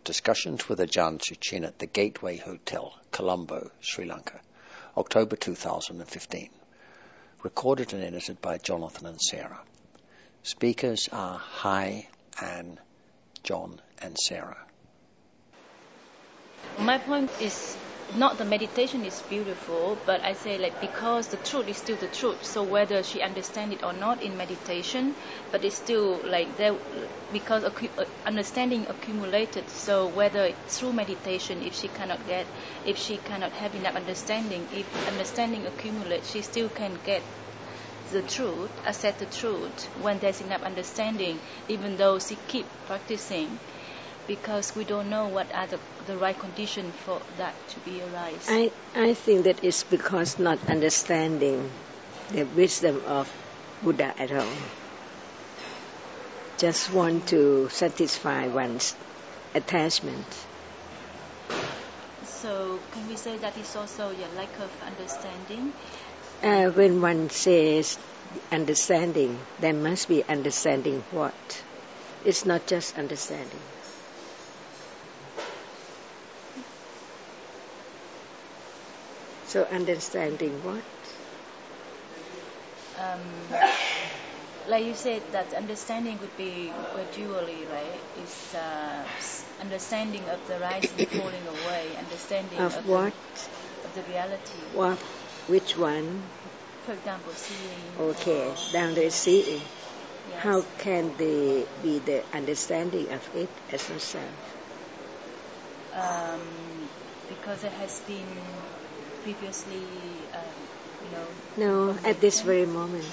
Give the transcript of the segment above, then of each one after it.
Discussions with Ajahn Suchin at the Gateway Hotel, Colombo, Sri Lanka, October 2015. Recorded and edited by Jonathan and Sarah. Speakers are Hai, Anne, John and Sarah. My point is not the meditation is beautiful, but I say because the truth is still the truth. So whether she understands it or not in meditation, but it's still there because understanding accumulated. So whether through meditation, if she cannot have enough understanding, if understanding accumulates, she still can get the truth, accept the truth when there's enough understanding, even though she keep practicing. Because we don't know what are the right condition for that to be arise. I think that it's because not understanding the wisdom of Buddha at all. Just want to satisfy one's attachment. So can we say that it's also a lack of understanding? When one says understanding, there must be understanding what? It's not just understanding. So understanding what? Like you said, that understanding would be gradually, right? It's understanding of the rising, falling away, understanding of what? Of the reality. What? Which one? For example, seeing. Okay, down there seeing. Yes. How can they be the understanding of it as yourself? Because it has been previously, No, at this very moment.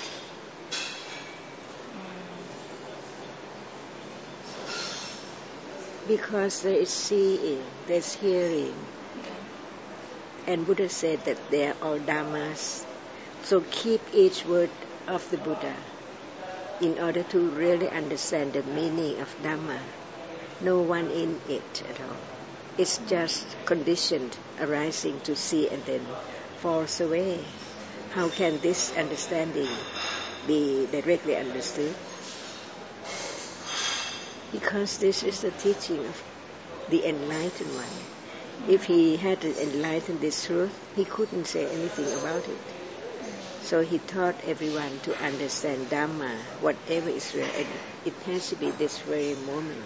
Because there is seeing, there's hearing. Okay. And Buddha said that they are all dhammas. So keep each word of the Buddha in order to really understand the meaning of Dhamma. No one in it at all. It's just conditioned, arising to see and then falls away. How can this understanding be directly understood? Because this is the teaching of the enlightened one. If he hadn't enlightened this truth, he couldn't say anything about it. So he taught everyone to understand Dhamma, whatever is real, and it has to be this very moment.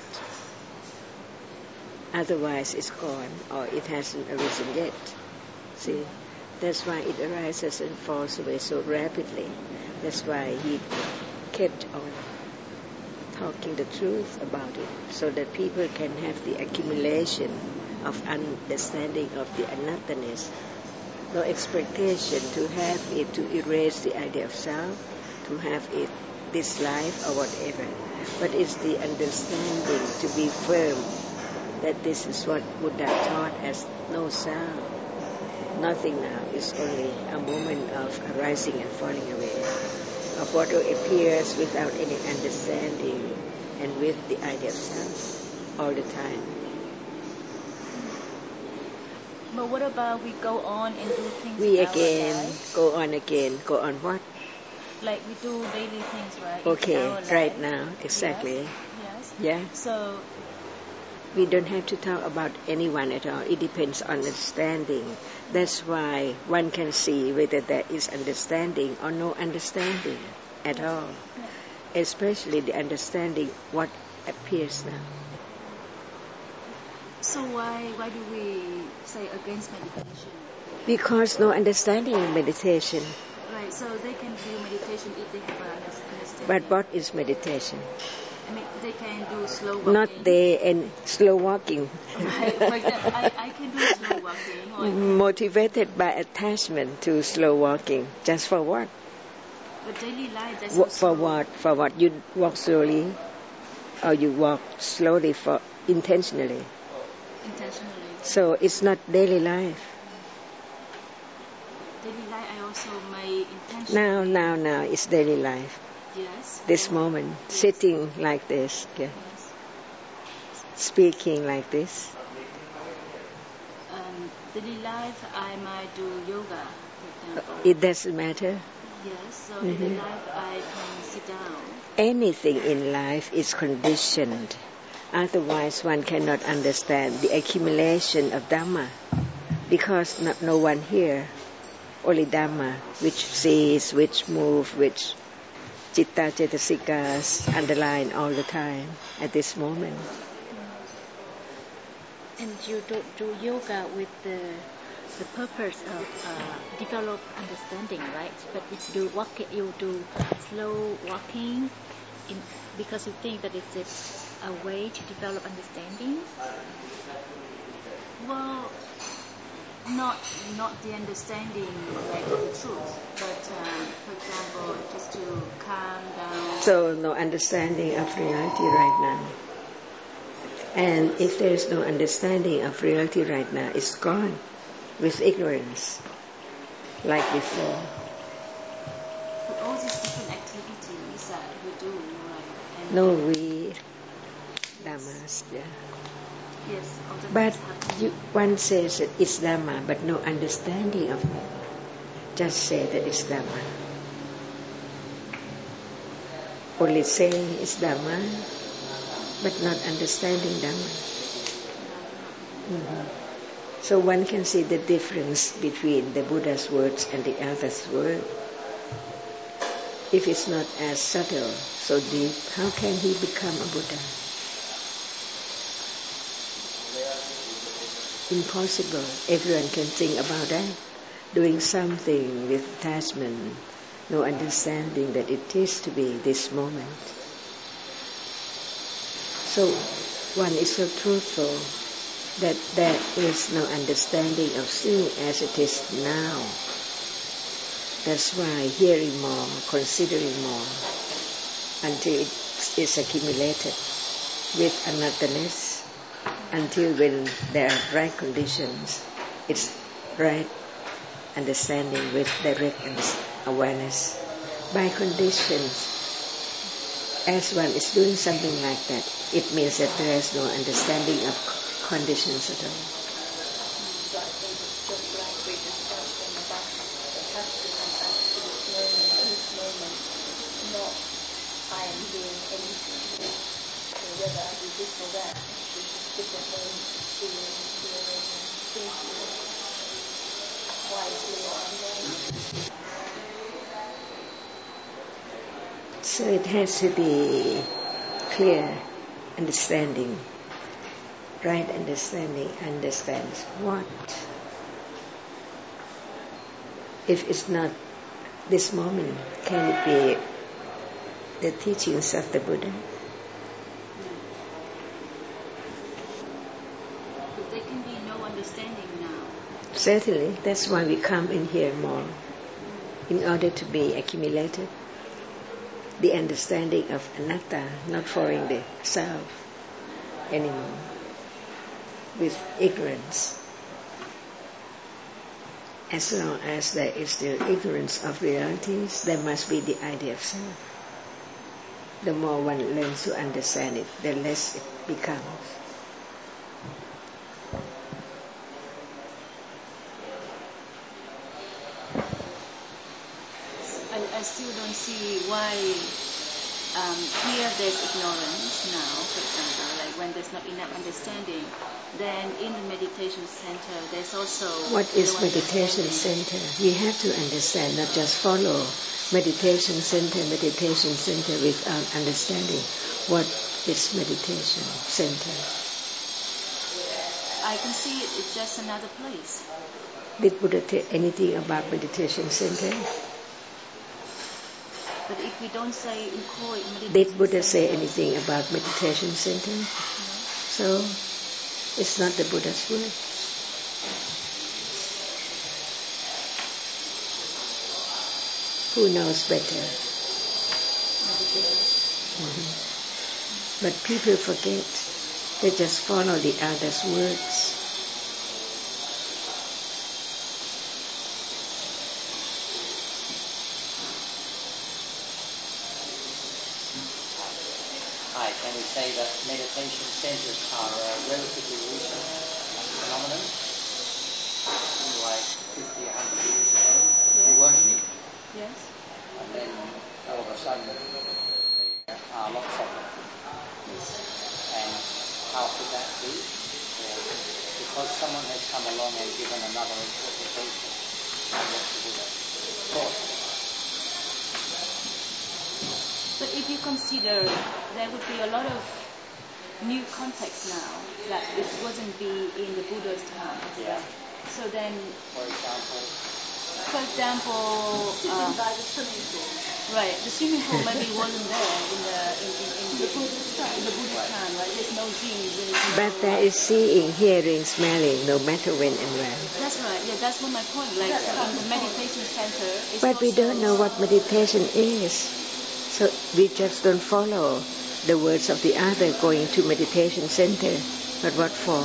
Otherwise it's gone, or it hasn't arisen yet. See, that's why it arises and falls away so rapidly. That's why he kept on talking the truth about it, so that people can have the accumulation of understanding of the anatta-ness. No expectation to have it to erase the idea of self, to have it this life or whatever. But it's the understanding to be firm that this is what Buddha taught as no self. Nothing now is only a moment of arising and falling away, of what appears without any understanding and with the idea of self all the time. But what about we go on and do things We in our again, life? go on what? Like we do daily things, right? Okay, right now, exactly. Yes. Yeah. So we don't have to talk about anyone at all. It depends on understanding. That's why one can see whether there is understanding or no understanding at all. Yeah. Especially the understanding what appears now. So why do we say against meditation? Because no understanding in meditation. Right, so they can do meditation if they have an understanding. But what is meditation? I mean, they can do slow walking. Not they and slow walking. Right, for example, I can do slow walking. Motivated by attachment to slow walking. Just for what? But daily life, that's not for what? For what? You walk slowly? Or you walk slowly for intentionally? Intentionally. So it's not daily life. Daily life, I also may intentionally. Now, it's daily life. Yes. This moment, yes. Sitting like this, yeah. Yes. Speaking like this. Daily life, I might do yoga, for example. It doesn't matter. Yes, so daily life, I can sit down. Anything in life is conditioned Otherwise, one cannot understand the accumulation of Dhamma, because no one here, only Dhamma, which sees, which moves, which Citta Cetasikas underline all the time at this moment. And you do yoga with the purpose of develop understanding, right? But if you do slow walking, because you think that it's a way to develop understanding. Well, not the understanding like the truth, but for example, just to calm down. So no understanding of reality right now. And if there is no understanding of reality right now, it's gone with ignorance, like before. But all these different activities that we do, like no we Dhammas, yeah. Yes, but one says that it's Dhamma, but no understanding of it. Just say that it's Dhamma. Only saying it's Dhamma, but not understanding Dhamma. Mm-hmm. So one can see the difference between the Buddha's words and the other's word. If it's not as subtle, so deep, how can he become a Buddha? Impossible. Everyone can think about that. Doing something with attachment, no understanding that it is to be this moment. So one is so truthful that there is no understanding of seeing as it is now. That's why hearing more, considering more, until it is accumulated with anothernness. Until when there are right conditions, it's right understanding with direct awareness. By conditions, as one is doing something like that, it means that there is no understanding of conditions at all. So I think it's just like we discussed in the back, it has to come back to this moment, not I am doing anything, so whether I do this or that. Different ways of seeing, hearing, and thinking wisely or unwisely. So it has to be clear understanding. Right understanding understands what. If it's not this moment, can it be the teachings of the Buddha? Certainly, that's why we come in here more, in order to be accumulated. The understanding of anatta, not following the self anymore, with ignorance. As long as there is still ignorance of realities, there must be the idea of self. The more one learns to understand it, the less it becomes. I still don't see why here there's ignorance now, for example, like when there's not enough understanding, then in the meditation center there's also... What is meditation center? We have to understand, not just follow meditation center without understanding what is meditation center. I can see it's just another place. Did Buddha tell anything about meditation center? But if we don't say in Khoi, did Buddha say anything about meditation center? No. So it's not the Buddha's word. Who knows better? Mm-hmm. But people forget. They just follow the other's words. Can we say that meditation centers are a relatively recent phenomenon? Like 50, 100 years ago, there weren't any. Yes. And then all of a sudden, there are lots of them. Yes. And someone has come along and given another interpretation of what the Buddha taught. But if you consider, there would be a lot of new context now that it wasn't be in the Buddha's time. Yeah. So then, For example, sitting by the swimming pool. Right, the swimming pool maybe wasn't there in the Buddha's time, right? There's no gym. But there is seeing, hearing, smelling, no matter when and where. That's right. Yeah, that's what my point. Like in the meditation center. It's But we don't know what meditation is, so we just don't follow the words of the other going to meditation center. But what for?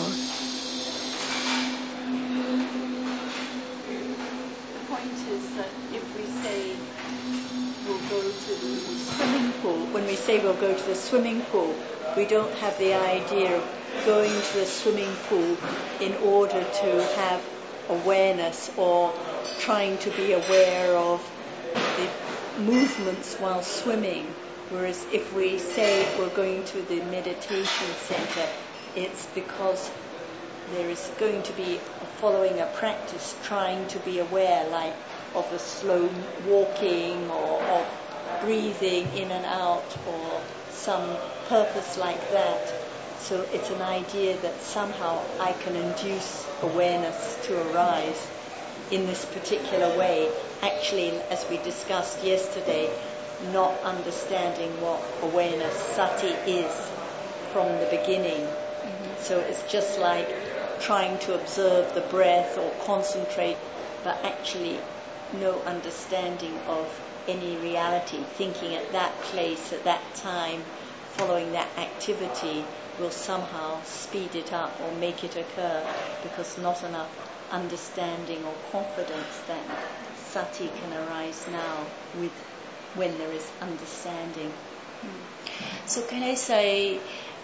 When we say we'll go to the swimming pool, we don't have the idea of going to the swimming pool in order to have awareness or trying to be aware of the movements while swimming. Whereas if we say we're going to the meditation center, it's because there is going to be following a practice, trying to be aware, like of the slow walking or of breathing in and out or some purpose like that. So it's an idea that somehow I can induce awareness to arise in this particular way. Actually, as we discussed yesterday, not understanding what awareness, sati, is from the beginning. Mm-hmm. So it's just like trying to observe the breath or concentrate, but actually no understanding of any reality, thinking at that place, at that time, following that activity will somehow speed it up or make it occur, because not enough understanding or confidence that sati can arise now with when there is understanding. So can I say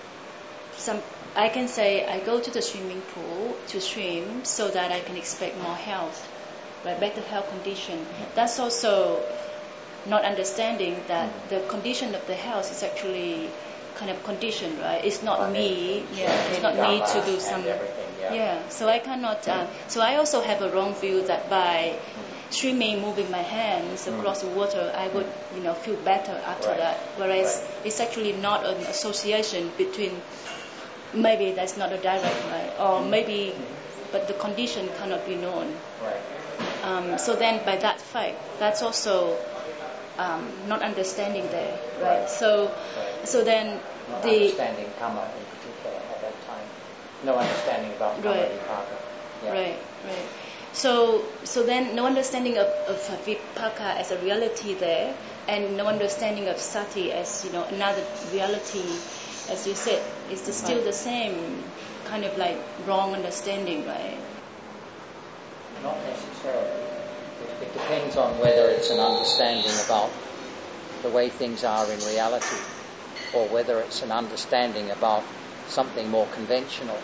I can say I go to the swimming pool to swim so that I can expect more health, right? Better health condition. That's also not understanding that the condition of the health is actually kind of condition, right? It's not me. Yeah, it's not me to do some. Yeah. So I cannot. So I also have a wrong view that by swimming, moving my hands across the water, I would, feel better after that. Whereas it's actually not an association between. Maybe that's not a direct, right? Or maybe, but the condition cannot be known. Right. So then, by that fact, that's also. Not understanding there, right? So then not the understanding karma in particular at that time. No understanding about karma vipaka. Yeah. Right. So then no understanding of vipaka as a reality there, and no understanding of sati as another reality, as you said, is still the same kind of like wrong understanding, right? Not necessarily. It depends on whether it's an understanding about the way things are in reality, or whether it's an understanding about something more conventional.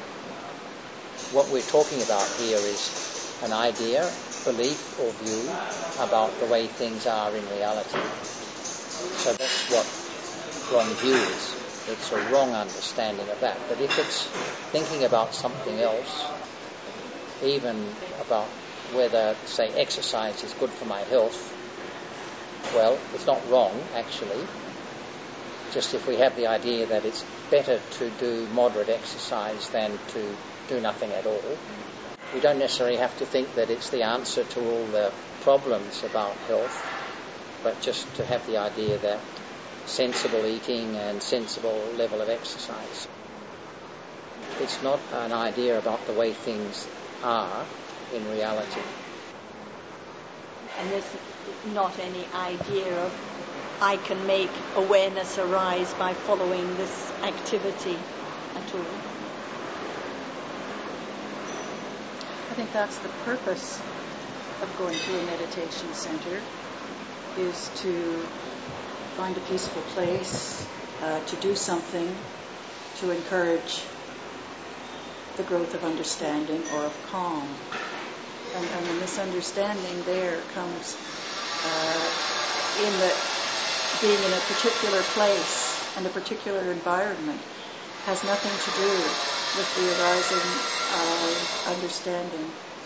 What we're talking about here is an idea, belief or view about the way things are in reality. So that's what wrong view is. It's a wrong understanding of that. But if it's thinking about something else, even about whether, say, exercise is good for my health, well, it's not wrong, actually. Just if we have the idea that it's better to do moderate exercise than to do nothing at all, we don't necessarily have to think that it's the answer to all the problems about health, but just to have the idea that sensible eating and sensible level of exercise. It's not an idea about the way things are in reality. And there's not any idea of I can make awareness arise by following this activity at all. I think that's the purpose of going to a meditation center, is to find a peaceful place, to do something to encourage the growth of understanding or of calm. And the misunderstanding there comes in that being in a particular place and a particular environment has nothing to do with the arising understanding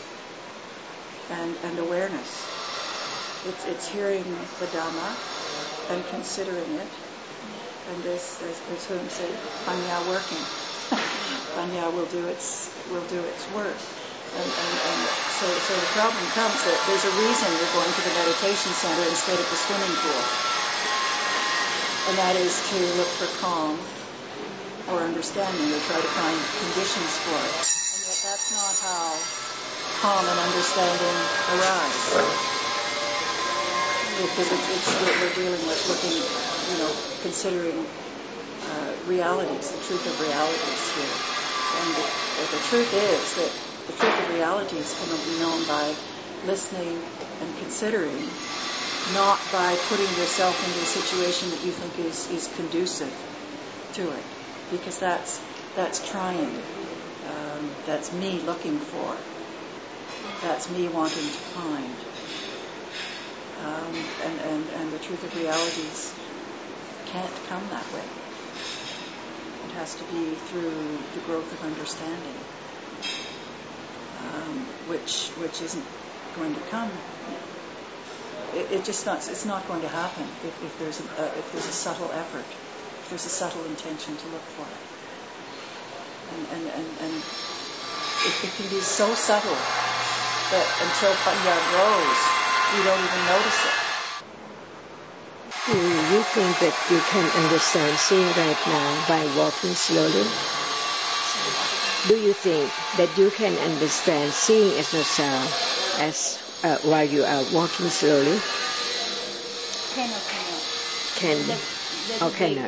and awareness. It's hearing the Dhamma and considering it, and as Hung said, Panya working. Panya will do its work. And so the problem comes that there's a reason you're going to the meditation center instead of the swimming pool. And that is to look for calm or understanding, or try to find conditions for it. And yet that's not how calm and understanding arise. Because we're dealing with looking, considering realities, the truth of realities here. And the truth is that the truth of realities can be known by listening and considering, not by putting yourself into a situation that you think is conducive to it. Because that's trying. That's me looking for. That's me wanting to find. And the truth of realities can't come that way. It has to be through the growth of understanding, which isn't going to come. It's not going to happen if there's a subtle effort, if there's a subtle intention to look for it. And it can be so subtle that until Panya grows, you don't even notice it. Do you think that you can understand seeing right now by walking slowly? Do you think that you can understand seeing as a sound while you are walking slowly? Can or cannot? Can or cannot?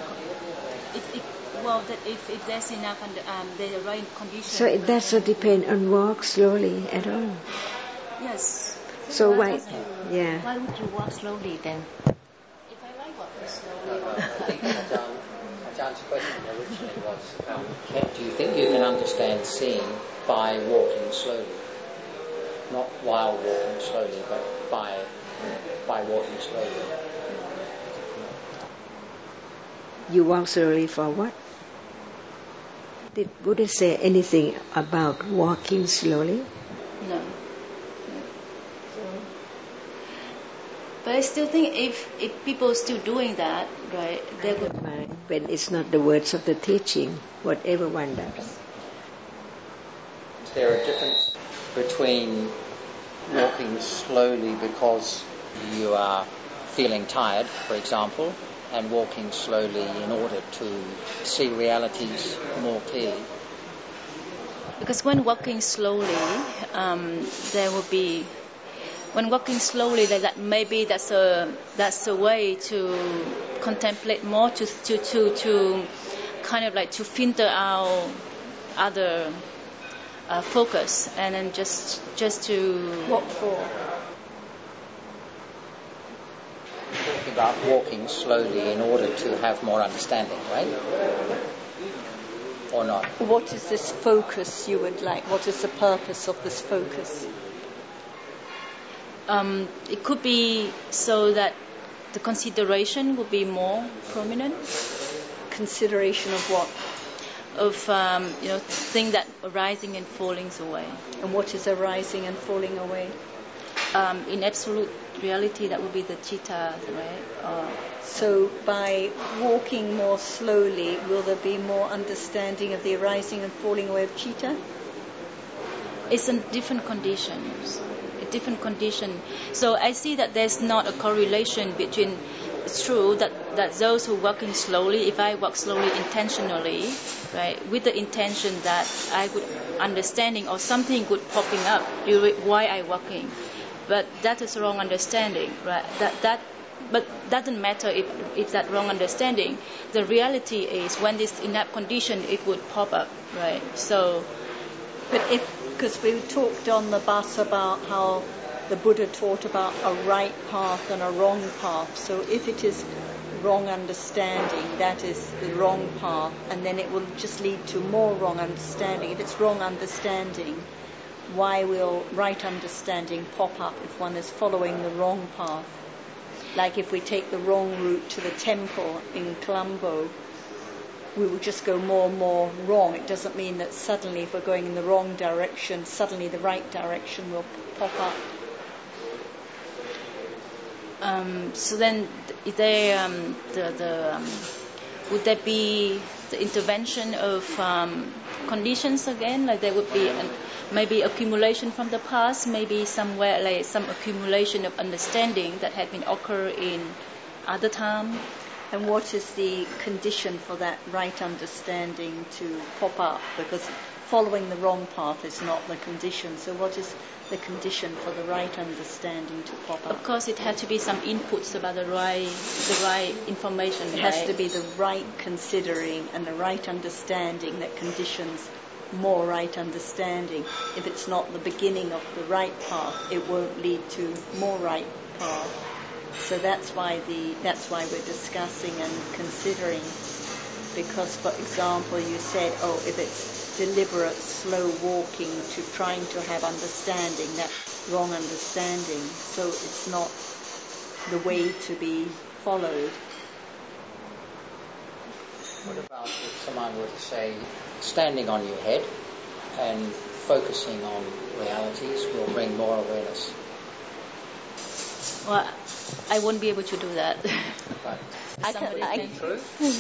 If there's enough the right conditions. So it doesn't depend on walk slowly at all. Yes. So why? Yeah. Why would you walk slowly then? If I like walking slowly. Ajan's question originally was, do you think you can understand seeing by walking slowly? Not while walking slowly, but by walking slowly. You walk slowly for what? Did Buddha say anything about walking slowly? No. But I still think if people are still doing that, right, they would mind when it's not the words of the teaching, what everyone does. Is there a difference between walking slowly because you are feeling tired, for example, and walking slowly in order to see realities more clearly? Because when walking slowly, there will be. When walking slowly, that maybe that's a way to contemplate more, to kind of like to filter out other focus, and then just to What for? Talking about walking slowly in order to have more understanding, right? Or not? What is this focus you would like? What is the purpose of this focus? It could be so that the consideration would be more prominent. Consideration of what? Of things that arising and falling away. And what is arising and falling away? In absolute reality, that would be the citta, right? So by walking more slowly, will there be more understanding of the arising and falling away of citta? It's in different conditions. Different condition. So I see that there's not a correlation between. It's true that those who walking slowly, if I walk slowly intentionally, right, with the intention that I would understanding or something good popping up why I walking, but that is wrong understanding, right? But doesn't matter if that wrong understanding. The reality is when this enough condition, it would pop up, right? So, but because we talked on the bus about how the Buddha taught about a right path and a wrong path. So if it is wrong understanding, that is the wrong path, and then it will just lead to more wrong understanding. If it's wrong understanding, why will right understanding pop up if one is following the wrong path? Like if we take the wrong route to the temple in Colombo, we will just go more and more wrong. It doesn't mean that suddenly, if we're going in the wrong direction, suddenly the right direction will pop up. So then, is there would there be the intervention of conditions again? Like there would be maybe accumulation from the past, maybe somewhere like some accumulation of understanding that had been occurred in other time. And what is the condition for that right understanding to pop up? Because following the wrong path is not the condition. So what is the condition for the right understanding to pop up? Of course, it had to be some inputs about the right information. It has to be the right considering and the right understanding that conditions more right understanding. If it's not the beginning of the right path, it won't lead to more right path. So that's why we're discussing and considering. Because, for example, you said, if it's deliberate, slow walking to trying to have understanding, that's wrong understanding. So it's not the way to be followed. What about if someone were to say, standing on your head and focusing on realities will bring more awareness? Well, I won't be able to do that. Right. True?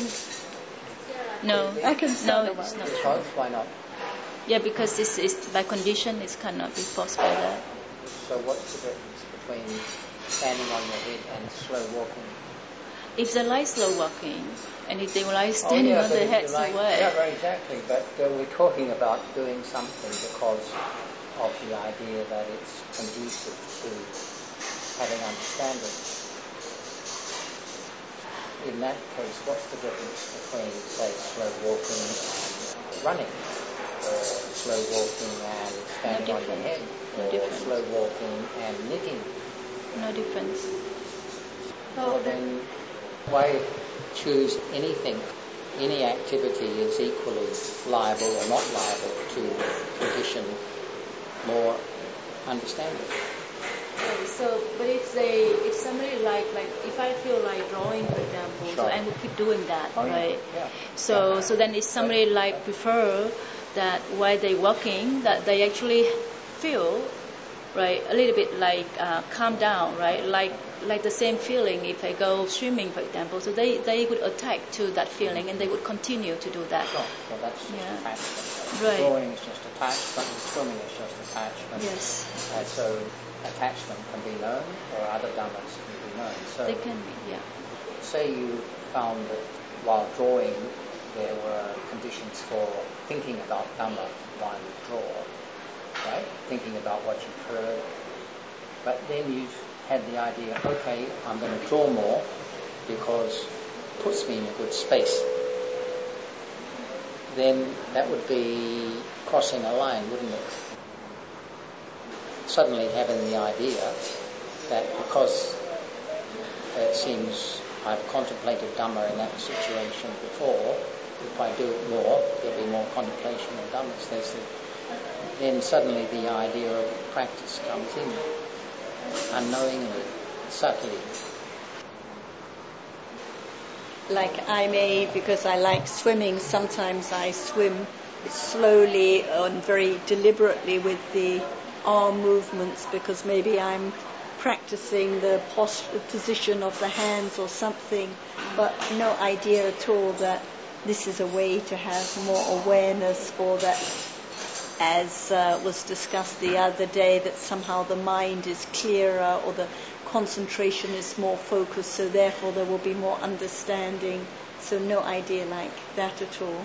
No, I can no, it's not true. Why not? Yeah, because this is by condition, it cannot be possible. That. So what's the difference between standing on your head and slow walking? If they like slow walking, and if they like standing on their heads away. Yeah, exactly. But we're talking about doing something because of the idea that it's conducive to having understanding. In that case, what's the difference between, say, slow walking and running, or slow walking and standing on your head, or slow walking and knitting? No difference. Well, then why choose anything? Any activity is equally liable or not liable to condition more understanding. So, but if somebody like if I feel like drawing, for example, Sure. so I will keep doing that, right? Yeah. So then if somebody like prefer that while they walking, that they actually feel, right, a little bit like calm down, right, like the same feeling if I go swimming, for example. So they would attack to that feeling and they would continue to do that. Sure. Well, that's just attachment. Right. Drawing is just attachment, and swimming is just attachment. Yes. So attachment can be known, or other dhammas can be known. So They can be, yeah. say you found that while drawing there were conditions for thinking about dhamma while you draw, right? Thinking about what you've heard. But then you had the idea, okay, I'm going to draw more because it puts me in a good space. Then that would be crossing a line, wouldn't it? Suddenly having the idea that because it seems I've contemplated Dhamma in that situation before, if I do it more, there'll be more contemplation of Dhammas. Then suddenly the idea of practice comes in, unknowingly, subtly. Like I may, because I like swimming, sometimes I swim slowly and very deliberately with the arm movements because maybe I'm practicing the position of the hands or something, but no idea at all that this is a way to have more awareness, or that, as was discussed the other day, that somehow the mind is clearer or the concentration is more focused, so therefore there will be more understanding. So no idea like that at all.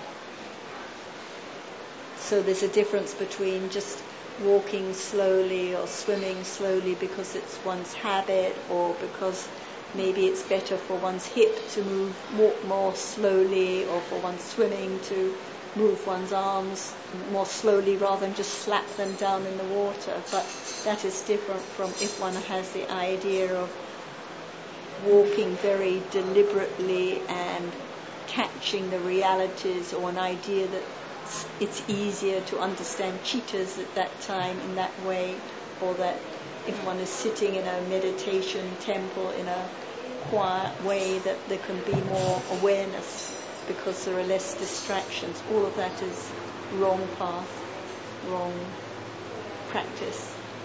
So there's a difference between just walking slowly or swimming slowly because it's one's habit, or because maybe it's better for one's hip to walk more slowly, or for one's swimming to move one's arms more slowly rather than just slap them down in the water. But that is different from if one has the idea of walking very deliberately and catching the realities, or an idea that it's easier to understand chittas at that time in that way, or that if one is sitting in a meditation temple in a quiet way, that there can be more awareness because there are less distractions. All of that is wrong path, wrong practice.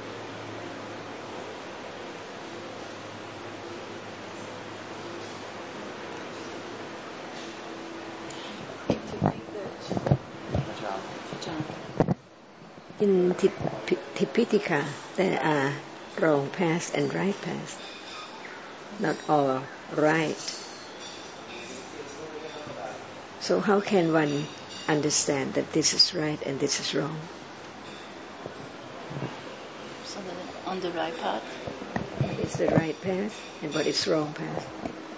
In Tipitaka, there are wrong paths and right paths, not all right. So how can one understand that this is right and this is wrong? So that on the right path. What is the right path and what is wrong path?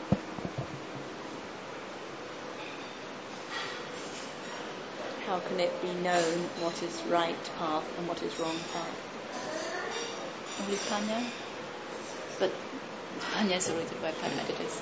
How can it be known what is right path and what is wrong path? Only Panya. But Panya is already right path meditation.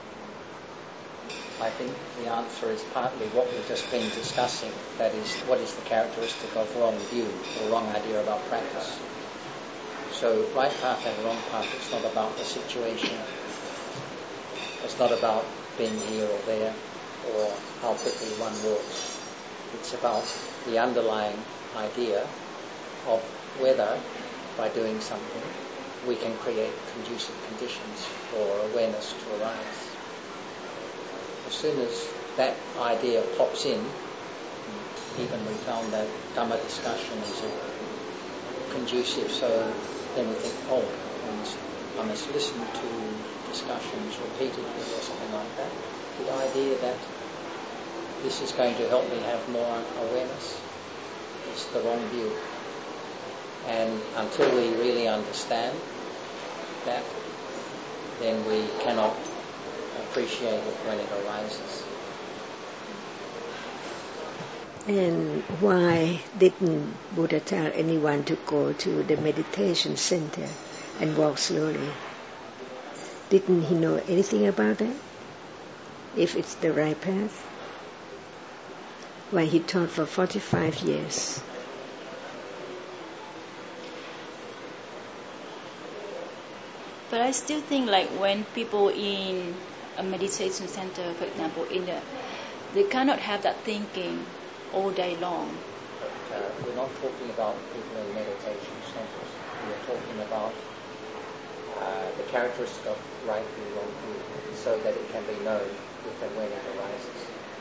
I think the answer is partly what we've just been discussing. That is, what is the characteristic of wrong view or wrong idea about practice? So right path and wrong path, it's not about the situation. It's not about being here or there or how quickly one walks. It's about the underlying idea of whether, by doing something, we can create conducive conditions for awareness to arise. As soon as that idea pops in, even we found that Dhamma discussion is conducive, so then we think, I must listen to discussions repeatedly or something like that. The idea that this is going to help me have more awareness is the wrong view. And until we really understand that, then we cannot appreciate it when it arises. And why didn't Buddha tell anyone to go to the meditation center and walk slowly? Didn't he know anything about that? If it's the right path? Why he taught for 45 years. But I still think like when people in a meditation center, for example, they cannot have that thinking all day long. We're not talking about people in meditation centers. We're talking about the characteristic of right view, wrong view, so that it can be known if and when it arises.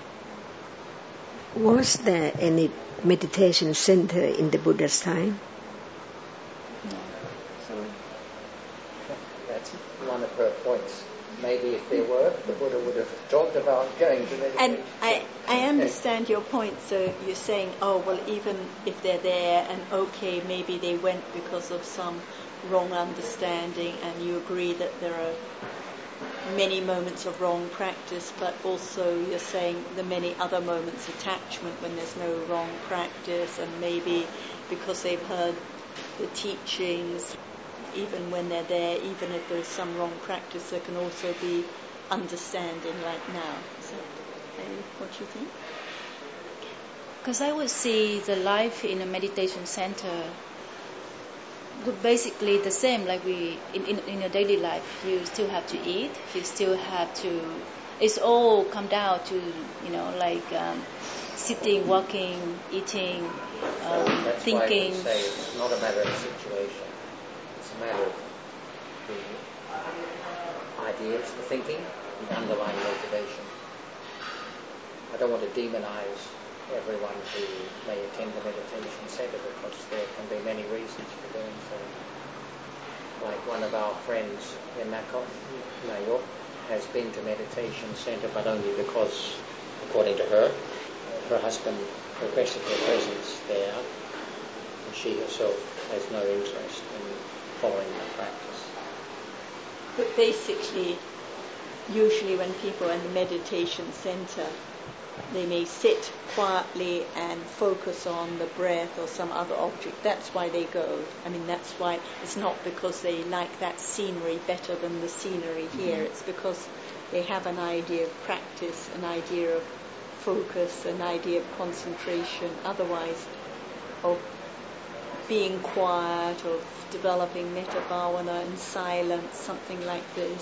Was there any meditation center in the Buddha's time? No. So that's one of her points. Maybe if there were, the Buddha would have talked about going to meditation. And I understand your point. So you're saying, even if they're there and okay, maybe they went because of some wrong understanding, and you agree that there are many moments of wrong practice, but also you're saying the many other moments, attachment when there's no wrong practice, and maybe because they've heard the teachings, even when they're there, even if there's some wrong practice, there can also be understanding like now. Is that what you think? because I would see the life in a meditation center would basically the same like we in your daily life. You still have to eat, you still have to, it's all come down to sitting, walking, eating, That's thinking. Why I would say it's not a matter of situation, it's a matter of the ideas, the thinking, the underlying motivation. I don't want to demonize everyone who may attend the meditation center because there can be many reasons for doing so. Like one of our friends in Nayok has been to meditation center, but only because, according to her, her husband requested her presence there, and she herself has no interest in following the practice. But basically, usually when people are in the meditation center, they may sit quietly and focus on the breath or some other object. That's why they go. I mean, that's why it's not because they like that scenery better than the scenery here. It's because they have an idea of practice, an idea of focus, an idea of concentration, otherwise of being quiet, of developing metta bhavana in silence, something like this.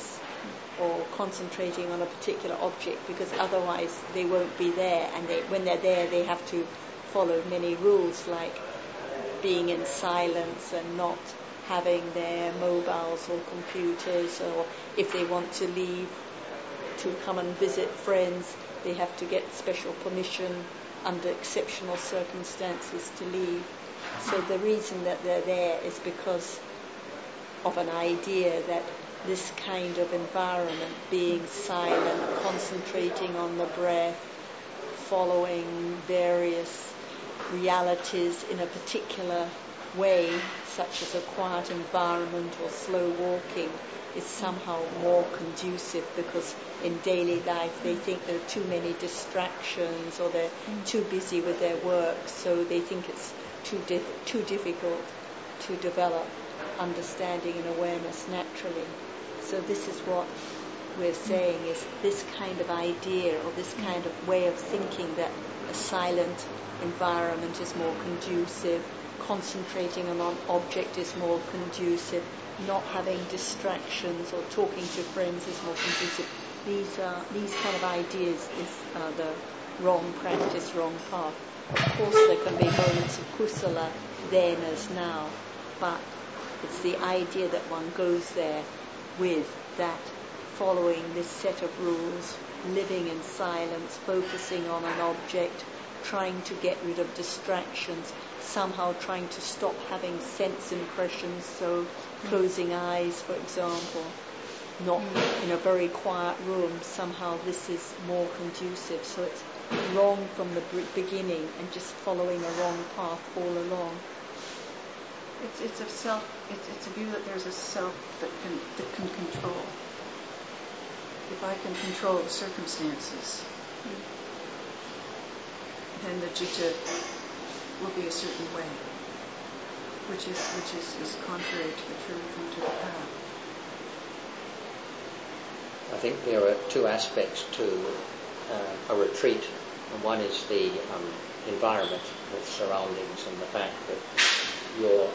or concentrating on a particular object, because otherwise they won't be there, and when they're there they have to follow many rules, like being in silence and not having their mobiles or computers, or if they want to leave to come and visit friends, they have to get special permission under exceptional circumstances to leave. So the reason that they're there is because of an idea that this kind of environment, being silent, concentrating on the breath, following various realities in a particular way, such as a quiet environment or slow walking, is somehow more conducive, because in daily life they think there are too many distractions, or they're too busy with their work, so they think it's too difficult to develop understanding and awareness naturally. So this is what we're saying, is this kind of idea, or this kind of way of thinking, that a silent environment is more conducive, concentrating on an object is more conducive, not having distractions or talking to friends is more conducive. These kind of ideas is the wrong practice, wrong path. Of course there can be moments of kusala then as now, but it's the idea that one goes there with that, following this set of rules, living in silence, focusing on an object, trying to get rid of distractions, somehow trying to stop having sense impressions, so closing eyes, for example, not in a very quiet room, somehow this is more conducive. So it's wrong from the beginning, and just following a wrong path all along. It's a self. It's a view that there's a self that can control. If I can control the circumstances, then the citta will be a certain way, which is contrary to the truth and to the path. I think there are two aspects to a retreat. And one is the environment, the surroundings, and the fact that your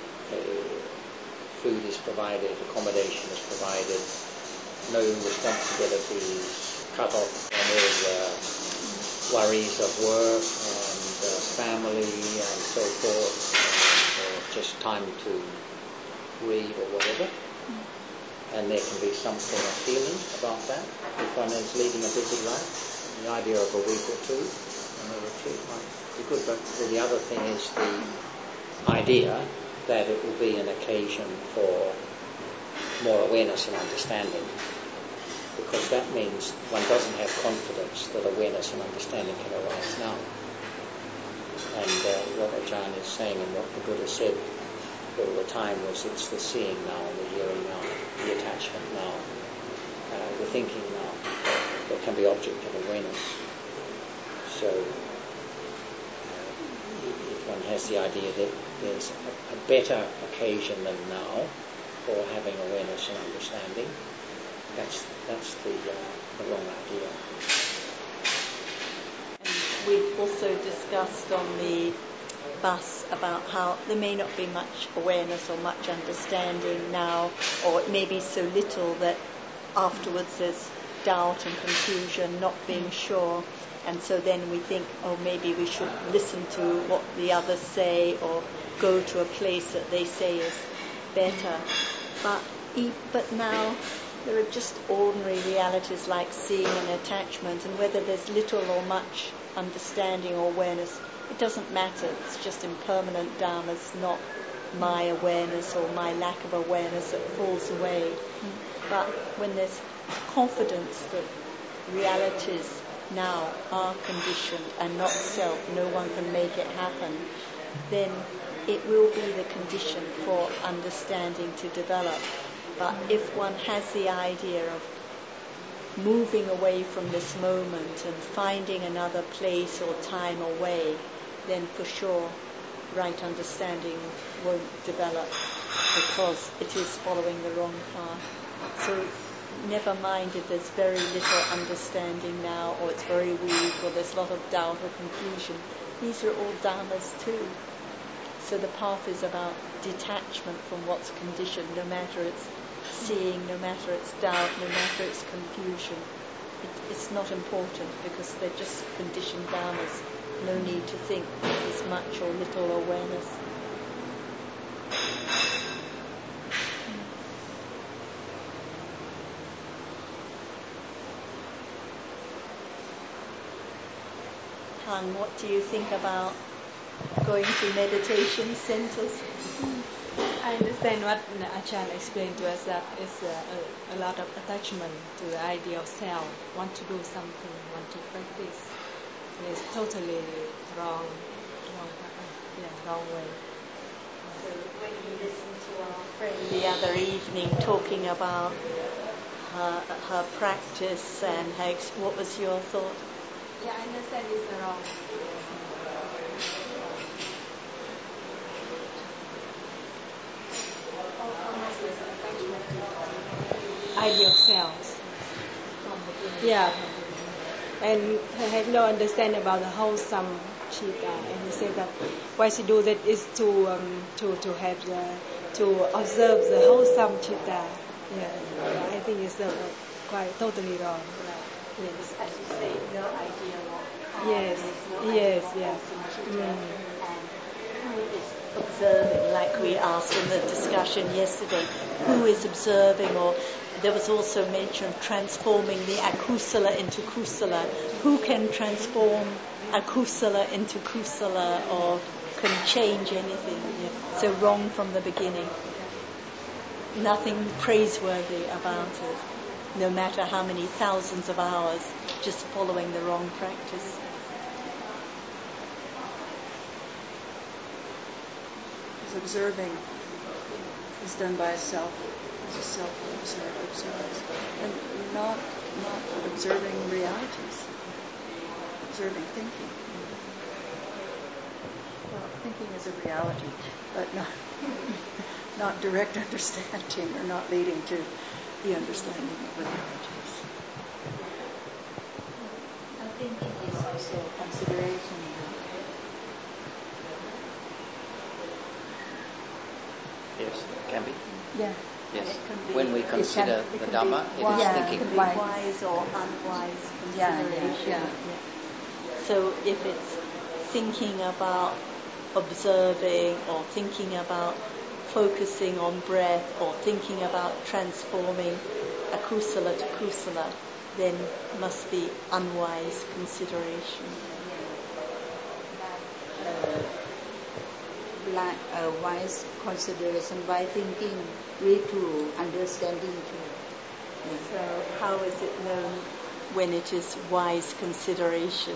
food is provided, accommodation is provided, no responsibilities, cut off from all the worries of work and family and so forth, or just time to read or whatever. And there can be something appealing about that if one is leading a busy life. The idea of a week or two on a retreat might be good, but the other thing is the idea that it will be an occasion for more awareness and understanding, because that means one doesn't have confidence that awareness and understanding can arise now. And what Ajahn is saying, and what the Buddha said all the time, was it's the seeing now, the hearing now, the attachment now, the thinking now that can be object of awareness. So if one has the idea that there's a better occasion than now for having awareness and understanding, that's the wrong idea. And we've also discussed on the bus about how there may not be much awareness or much understanding now, or it may be so little that afterwards there's doubt and confusion, not being sure, and so then we think, oh, maybe we should listen to what the others say, or go to a place that they say is better. But now there are just ordinary realities like seeing and attachment, and whether there's little or much understanding or awareness, it doesn't matter. It's just impermanent Dharma. It's not my awareness or my lack of awareness that falls away. But when there's confidence that realities now are conditioned and not self, no one can make it happen, then it will be the condition for understanding to develop. But if one has the idea of moving away from this moment and finding another place or time or way, then for sure right understanding won't develop, because it is following the wrong path. So never mind if there's very little understanding now, or it's very weak, or there's a lot of doubt or confusion. These are all dharmas too. So the path is about detachment from what's conditioned, no matter it's seeing, no matter it's doubt, no matter it's confusion. It's not important because they're just conditioned dharmas. No need to think there's much or little awareness. Han, what do you think about going to meditation centers? I understand what Ajahn explained to us, that it's a lot of attachment to the idea of self, want to do something, want to practice. And it's totally wrong way. So when you listened to our friend the other evening talking about her practice and what was your thought? Yeah, I understand it's wrong. Idea of self. Yeah. And I had no understanding about the wholesome chitta. And he said that why she do that is to have to observe the wholesome chitta. Yeah. I think it's quite totally wrong. Yes. As you say, no idea of Yes. And who is observing, like we asked in the discussion yesterday, who is observing, or there was also mention of transforming the akusala into kusala. Who can transform akusala into kusala or can change anything? Yeah. So wrong from the beginning. Nothing praiseworthy about it, no matter how many thousands of hours, just following the wrong practice. Because observing is done by a self, as a self-observes, and not observing realities, observing thinking. Well, thinking is a reality, but not direct understanding or not leading to the understanding of realities. I think it is also a consideration. Yes, it can be. Yeah. Yes. It can be, When we consider the Dhamma, it is It thinking. can be wise or unwise consideration. Yeah. So if it's thinking about observing or thinking about focusing on breath or thinking about transforming akusala to kusala, then must be unwise consideration. Wise consideration by thinking lead to understanding too. Yeah. So how is it known when it is wise consideration?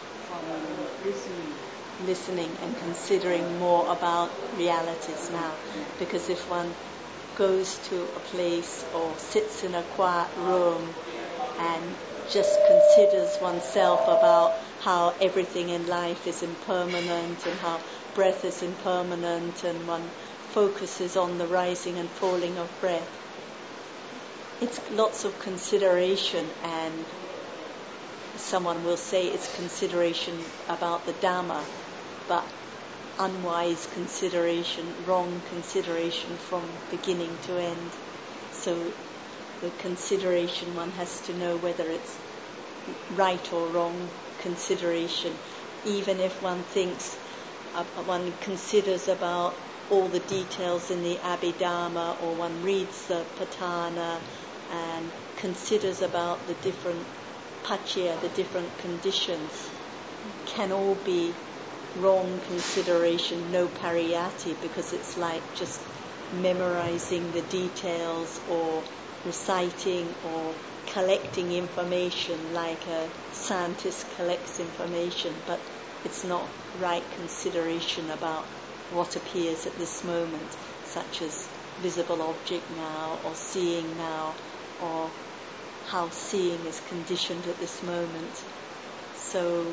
Listening and considering more about realities now. Because if one goes to a place or sits in a quiet room and just considers oneself about how everything in life is impermanent and how breath is impermanent, and one focuses on the rising and falling of breath, it's lots of consideration, and someone will say it's consideration about the Dhamma, but unwise consideration, wrong consideration from beginning to end. So the consideration, one has to know whether it's right or wrong consideration. Even if one thinks, one considers about all the details in the Abhidhamma, or one reads the Patana and considers about the different paccaya, the different conditions, can all be wrong consideration, no pariyati, because it's like just memorizing the details or reciting or collecting information like a scientist collects information, but it's not right consideration about what appears at this moment, such as visible object now, or seeing now, or how seeing is conditioned at this moment. So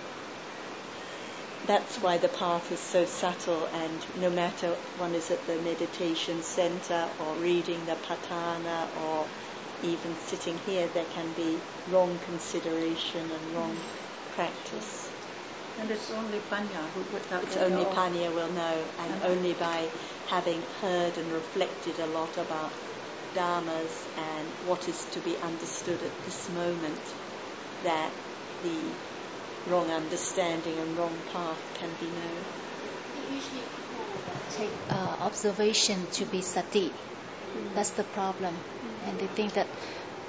that's why the path is so subtle, and no matter one is at the meditation center or reading the Patana or even sitting here, there can be wrong consideration and wrong practice. And it's only Panya who put that. It's only Panya will know, and only by having heard and reflected a lot about dharmas and what is to be understood at this moment, that the wrong understanding and wrong path can be known. Usually people take observation to be sati. That's the problem. And they think that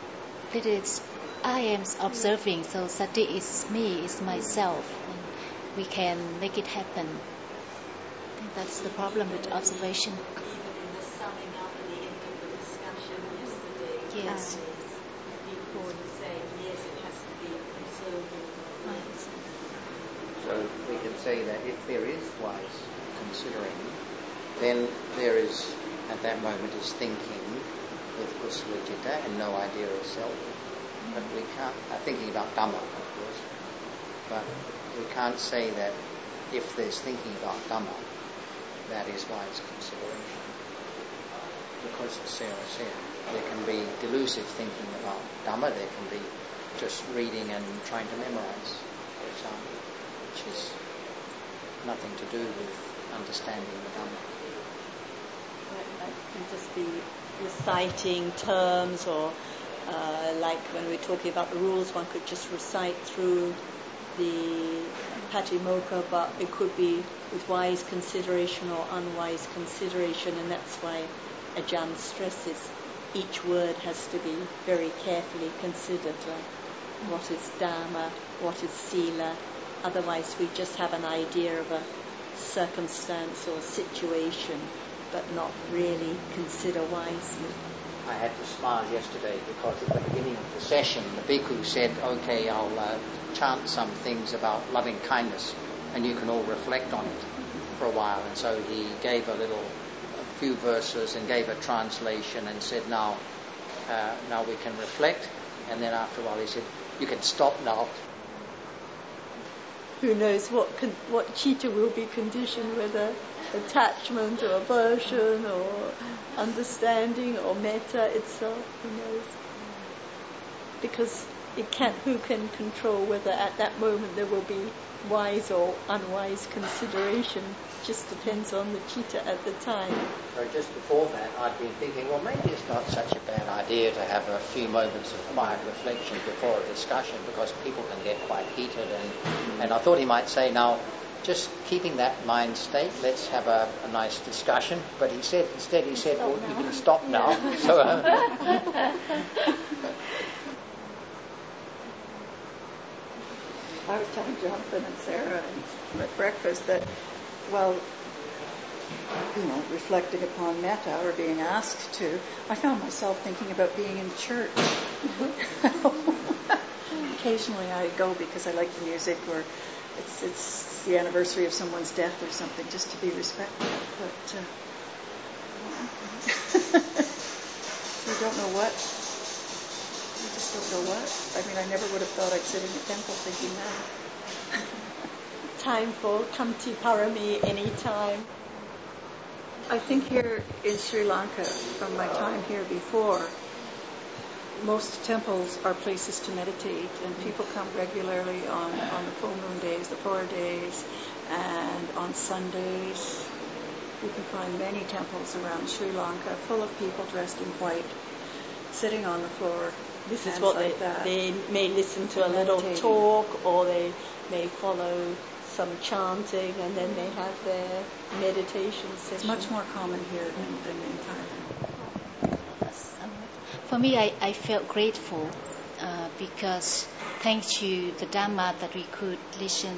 I am observing, so sati is me, is myself, and we can make it happen. I think that's the problem with observation. Even in the summing up at the end of the discussion yesterday, Yes. people were saying, yes, it has to be observable. Right. So we can say that if there is wise considering, then there is, at that moment, is thinking with kusala citta and no idea of self. But we can't, thinking about Dhamma, of course, but we can't say that if there's thinking about Dhamma, that is wise consideration. Because as Sarah said, there can be delusive thinking about Dhamma, there can be just reading and trying to memorize, for example, which is nothing to do with understanding the Dhamma. It can just be reciting terms, or like when we're talking about the rules, one could just recite through the Patimokkha, but it could be with wise consideration or unwise consideration, and that's why Ajahn stresses each word has to be very carefully considered. What is Dhamma, what is Sila, otherwise we just have an idea of a circumstance or situation, but not really consider wisely. I had to smile yesterday because at the beginning of the session, the bhikkhu said, okay, I'll chant some things about loving kindness and you can all reflect on it for a while. And so he gave a few verses and gave a translation and said, now we can reflect. And then after a while he said, you can stop now. Who knows what citta will be conditioned, whether attachment or aversion or understanding or metta itself, who knows? Because who can control whether at that moment there will be wise or unwise consideration? It just depends on the citta at the time. So just before that, I'd been thinking, well, maybe it's not such a bad idea to have a few moments of quiet reflection before a discussion, because people can get quite heated, and I thought he might say, now, just keeping that mind state, let's have a nice discussion. But instead he said, well, you can stop now. So, I was telling Jonathan and Sarah at breakfast that, well, reflecting upon metta or being asked to, I found myself thinking about being in church. Occasionally I go because I like the music, or it's the anniversary of someone's death or something, just to be respectful. But you don't know what. You just don't know what. I mean, I never would have thought I'd sit in a temple thinking that. Time for Kamti Parami any time. I think here in Sri Lanka, from my time here before, most temples are places to meditate, and people come regularly on the full moon days, the 4 days, and on Sundays. You can find many temples around Sri Lanka full of people dressed in white, sitting on the floor. This is what they may listen to a little talk, or they may follow some chanting, and then they have their meditation session. It's much more common here than in Thailand. For me, I felt grateful because thanks to the Dhamma that we could listen,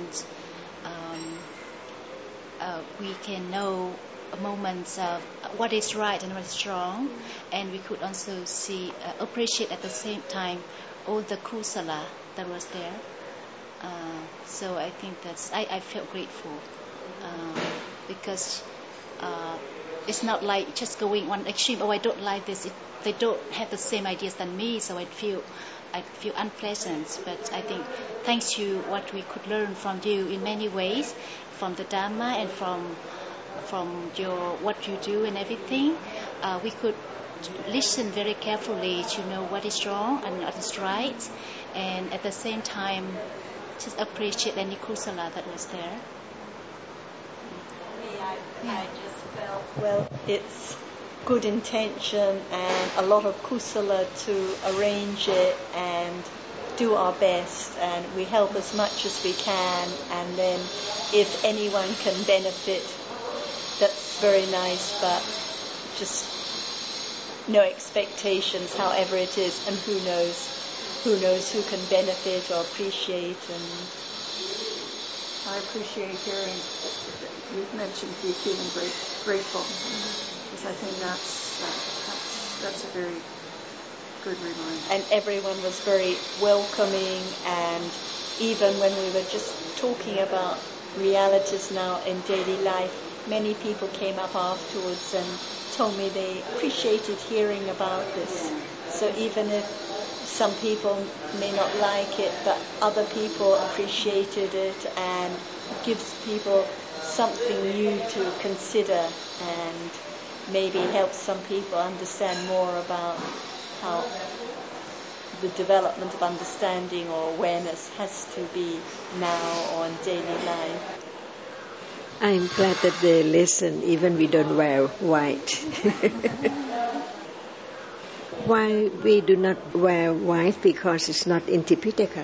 we can know moments of what is right and what is wrong, and we could also appreciate at the same time all the kusala that was there. So I think I felt grateful because it's not like just going one extreme. Oh, I don't like this. They don't have the same ideas than me, so I feel unpleasant. But I think thanks to what we could learn from you in many ways, from the Dhamma and from your what you do and everything, we could listen very carefully to know what is wrong and what is right, and at the same time just appreciate any kusala that was there. I just felt, well, it's good intention and a lot of kusala to arrange it and do our best, and we help as much as we can, and then if anyone can benefit, that's very nice, but just no expectations, however it is, and who knows who can benefit or appreciate. And I appreciate hearing that you've mentioned you feeling grateful, because I think that's a very good reminder. And everyone was very welcoming, and even when we were just talking about realities now in daily life, many people came up afterwards and told me they appreciated hearing about this. So even if some people may not like it, but other people appreciated it, and gives people something new to consider, and maybe helps some people understand more about how the development of understanding or awareness has to be now or in daily life. I'm glad that they listen, even we don't wear white. Why we do not wear white? Because it's not in Tipitaka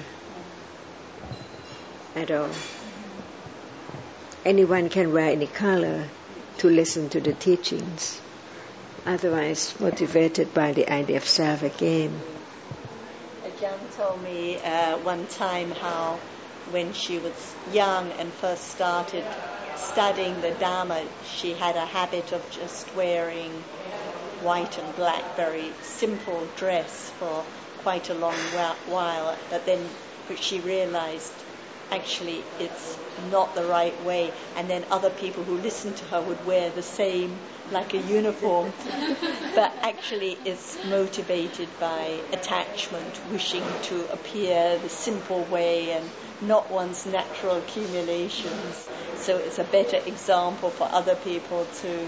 at all. Anyone can wear any color to listen to the teachings. Otherwise, motivated by the idea of self again. Ajahn told me one time how when she was young and first started studying the Dharma, she had a habit of just wearing white and black, very simple dress for quite a long while, but then she realized actually it's not the right way, and then other people who listened to her would wear the same like a uniform, but actually it's motivated by attachment, wishing to appear the simple way and not one's natural accumulations. So it's a better example for other people to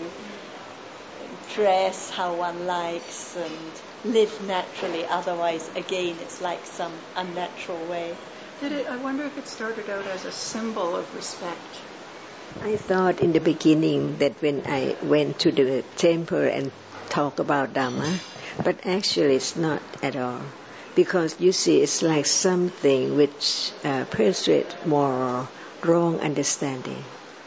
dress how one likes and live naturally, otherwise again it's like some unnatural way. I wonder if it started out as a symbol of respect. I thought in the beginning that when I went to the temple and talked about Dhamma, but actually it's not at all. Because you see, it's like something which persuades more wrong understanding.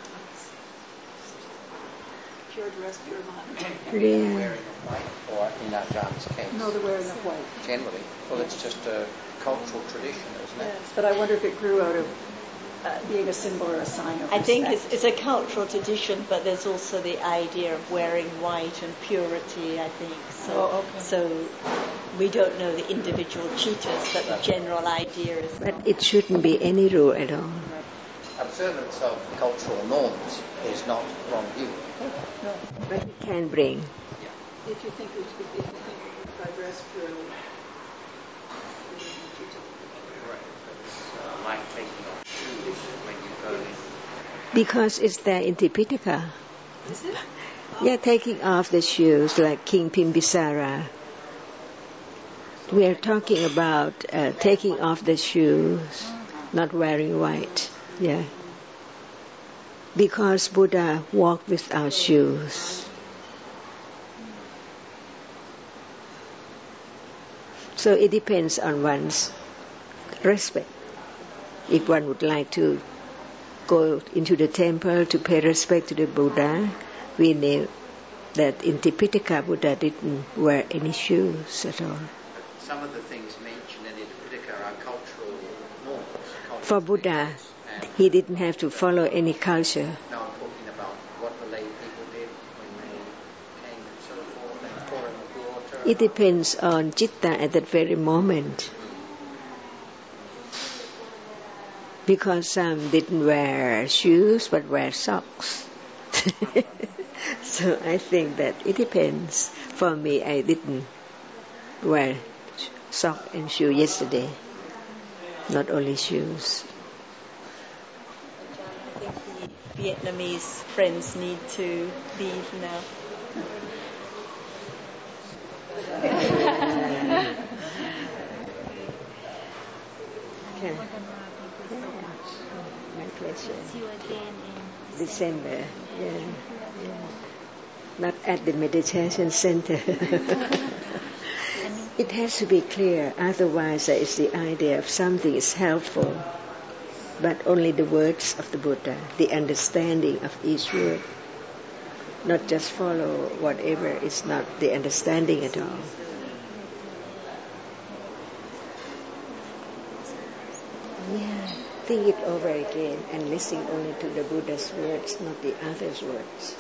Pure dress, pure mind. Yeah. Wearing of white, or in Ajah's case? No, the wearing of white. Generally. Well, it's just a cultural tradition, isn't it? Yes, but I wonder if it grew out of being a symbol or a sign of respect. I think it's a cultural tradition, but there's also the idea of wearing white and purity, I think. So we don't know the individual chitas, but the general idea is... But it shouldn't be any rule at all. Observance of cultural norms is not wrong view. No. But it can bring. If you think if I dress purely... Like taking off shoes when you go in. Because it's there in Tipitaka. Is it? Yeah, taking off the shoes like King Bimbisara. We are talking about taking off the shoes, not wearing white. Yeah. Because Buddha walked without shoes. So it depends on one's respect. If one would like to go into the temple to pay respect to the Buddha, we know that in Tipitaka Buddha didn't wear any shoes at all. Some of the things mentioned in Tipitaka are cultural norms. For Buddha, he didn't have to follow any culture. Now I'm talking about what the lay people did when they came and so forth, and pouring of water. It depends on citta at that very moment. Because some didn't wear shoes but wear socks. So I think that it depends. For me, I didn't wear sock and shoe yesterday. Not only shoes. I think the Vietnamese friends need to leave now. Okay. My pleasure. See you again in December. Yeah. not at the meditation center. It has to be clear, otherwise there is the idea of something is helpful, but only the words of the Buddha, the understanding of each word, not just follow whatever is not the understanding at all. Yeah, think it over again and listen only to the Buddha's words, not the others' words.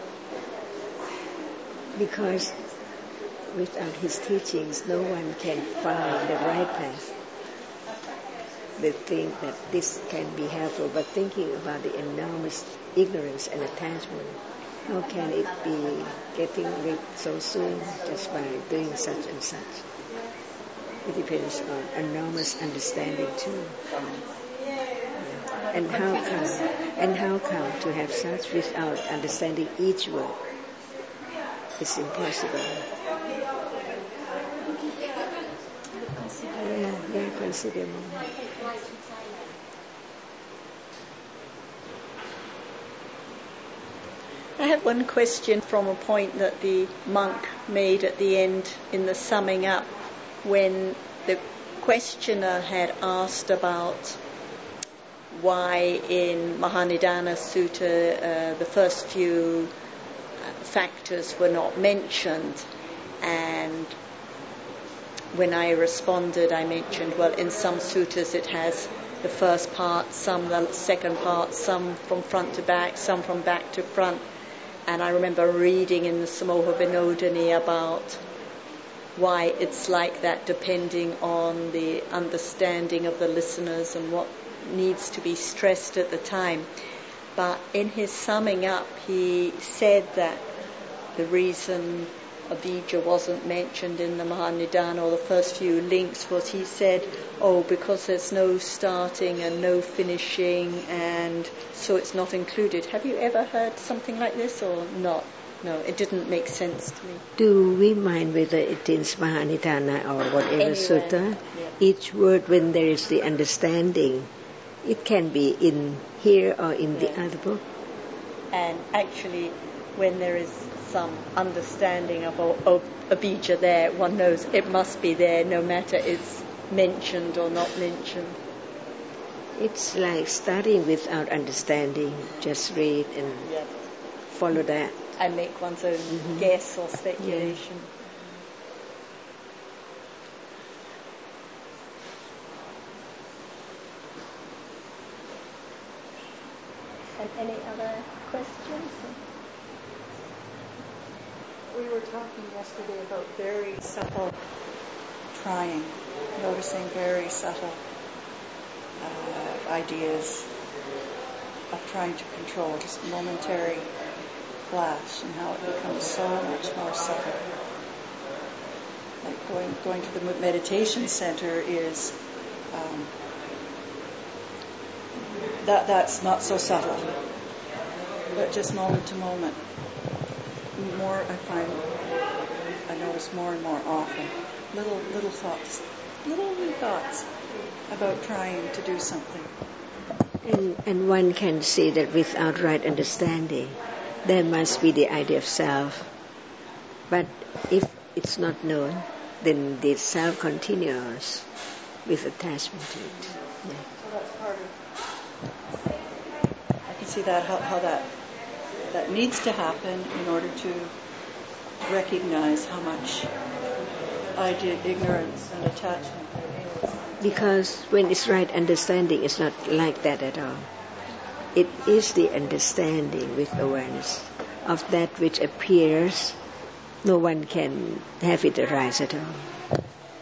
Because without his teachings, no one can find the right path. They think that this can be helpful, but thinking about the enormous ignorance and attachment, how can it be getting rid so soon just by doing such and such? It depends on enormous understanding too. And how come to have such without understanding each word? It's impossible. Yeah, consider more. I have one question from a point that the monk made at the end in the summing up, when the questioner had asked about why in Mahanidana Sutta the first few factors were not mentioned, and when I responded I mentioned, well, in some suttas it has the first part, some the second part, some from front to back, some from back to front. And I remember reading in the Samoha Vinodini about why it's like that depending on the understanding of the listeners and what needs to be stressed at the time. But in his summing up, he said that the reason Abhijja wasn't mentioned in the Mahanidana or the first few links was, he said, because there's no starting and no finishing, and so it's not included. Have you ever heard something like this or not? No, it didn't make sense to me. Do we mind whether it is Mahanidana or whatever sutta? Yeah. Each word, when there is the understanding, it can be in here or in the other book. And actually, when there is some understanding of Abhijja there, one knows it must be there no matter it's mentioned or not mentioned. It's like studying without understanding. Just read and follow that. And make one's own guess or speculation. Yeah. And any other questions? We were talking yesterday about very subtle trying, noticing very subtle ideas of trying to control, just momentary flash, and how it becomes so much more subtle. Like going to the meditation center is that's not so subtle, but just moment to moment. More I notice more and more often little thoughts about trying to do something. And one can see that without right understanding, there must be the idea of self. But if it's not known, then the self continues with attachment to it. Yeah. So that's part of. I can see that how that needs to happen in order to recognize how much idea, ignorance and attachment there is. Because when it's right understanding, it's not like that at all. It is the understanding with awareness of that which appears. No one can have it arise at all.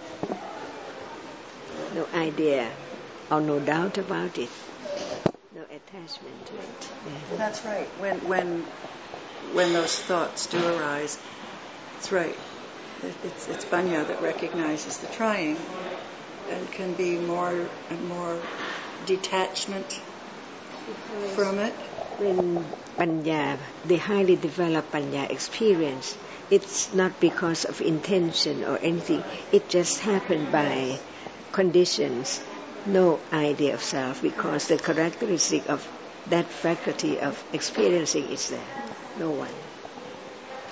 No idea or no doubt about it. No attachment to it. Yeah. That's right. When those thoughts do arise, it's right. It's Banya that recognizes the trying, and can be more and more detachment from it. When Panya, the highly developed Panya experience, it's not because of intention or anything. It just happened by conditions. No idea of self, because the characteristic of that faculty of experiencing is there. No one.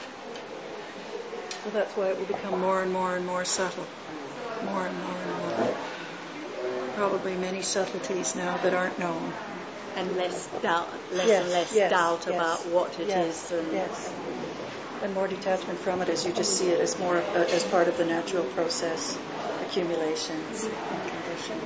Well, that's why it will become more and more and more subtle. More and more and more. Probably many subtleties now that aren't known. And less doubt, and less doubt about what it is. And more detachment from it as you just see it as more as part of the natural process, accumulations and condition.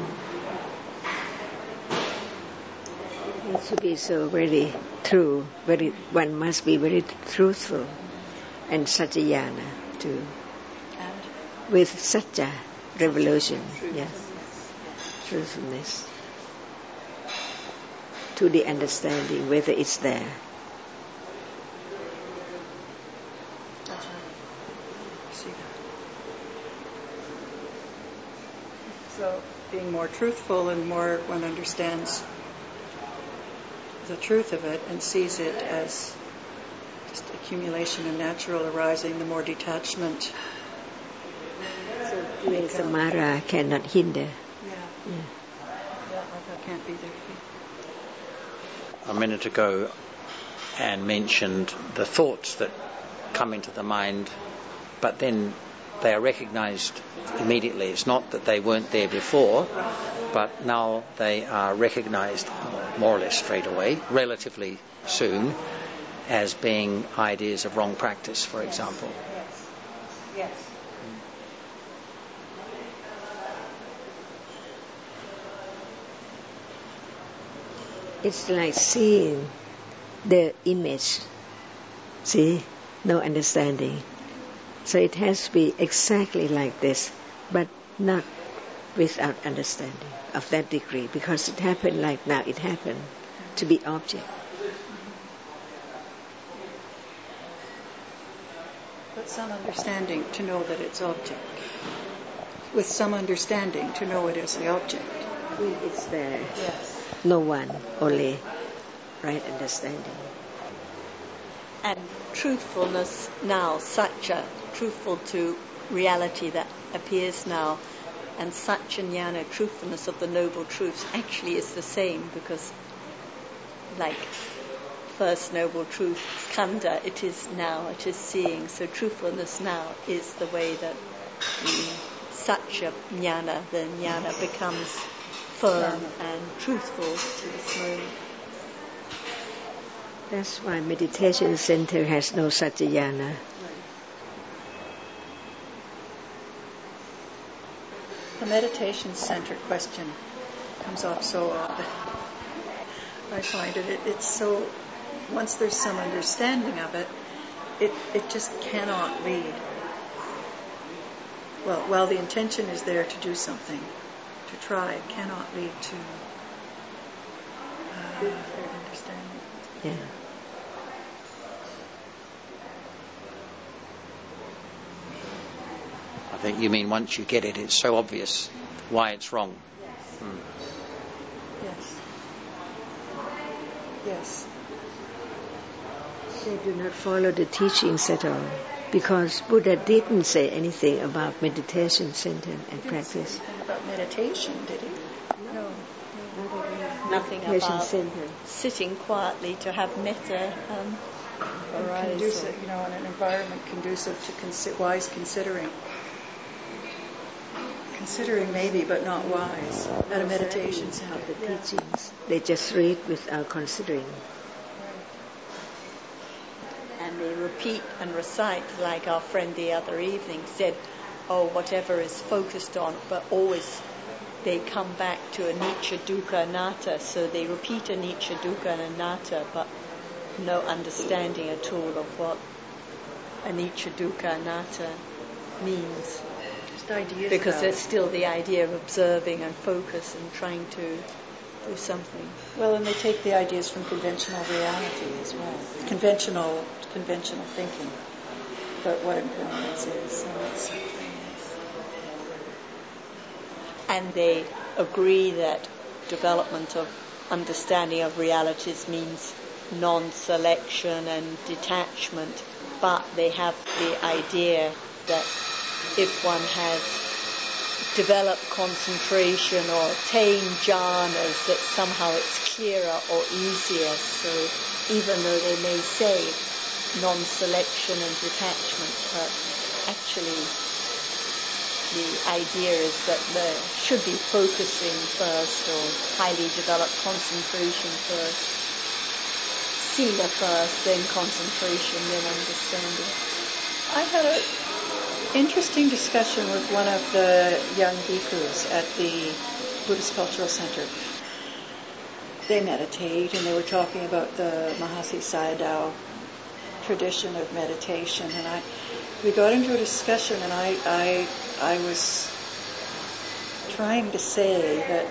It needs to be so very true. One must be very truthful, and satyayana too. And with satya, revolution, truthfulness, to the understanding whether it's there. That's right. See that. So being more truthful and more one understands the truth of it and sees it as just accumulation and natural arising, the more detachment. So doing samara cannot hinder. That can't be there. A minute ago, Anne mentioned the thoughts that come into the mind, but then they are recognized immediately. It's not that they weren't there before, but now they are recognized more or less straight away, relatively soon, as being ideas of wrong practice, for example. Yes. It's like seeing the image. See? No understanding. So it has to be exactly like this, but not without understanding of that degree, because it happened like now it happened to be object. But some understanding to know that it's object. With some understanding to know it is the object. It's there. Yes. No one, only right understanding. And truthfulness now, satya, truthful to reality that appears now, and satya jnana, truthfulness of the noble truths, actually is the same, because like first noble truth, khanda, it is now, it is seeing. So truthfulness now is the way that the satya jnana, the jnana becomes firm and truthful to this moment. That's why meditation center has no satyayana. The meditation center question comes up so often. I find it's so, once there's some understanding of it, it just cannot lead. Well, while the intention is there to do something, to try, it cannot lead to understanding. Yeah. I think you mean once you get it, it's so obvious why it's wrong. Yes. Yes. They do not follow the teachings at all, because Buddha didn't say anything about meditation center and practice. About meditation, did he? No. Nothing Meditation about center. sitting quietly to have metta arise. Conducive, in an environment conducive to wise considering. Considering maybe, but not wise. At a meditation center. Of the teachings. They just read without considering. And they repeat and recite, like our friend the other evening said, whatever is focused on, but always they come back to anicca, dukkha, anatta. So they repeat anicca, dukkha, and anatta, but no understanding at all of what anicca, dukkha, anatta means. Just ideas. Because there's still the idea of observing and focus and trying to do something. Well, and they take the ideas from conventional reality as well. Conventional thinking. But what impermanence is. So it's and they agree that development of understanding of realities means non-selection and detachment, but they have the idea that if one has developed concentration or attained jhanas, that somehow it's clearer or easier. So even though they may say non-selection and detachment, but actually the idea is that there should be focusing first, or highly developed concentration first, sila first, then concentration, then understanding. I had an interesting discussion with one of the young bhikkhus at the Buddhist Cultural Center. They meditate, and they were talking about the Mahasi Sayadaw tradition of meditation, and we got into a discussion, and I was trying to say that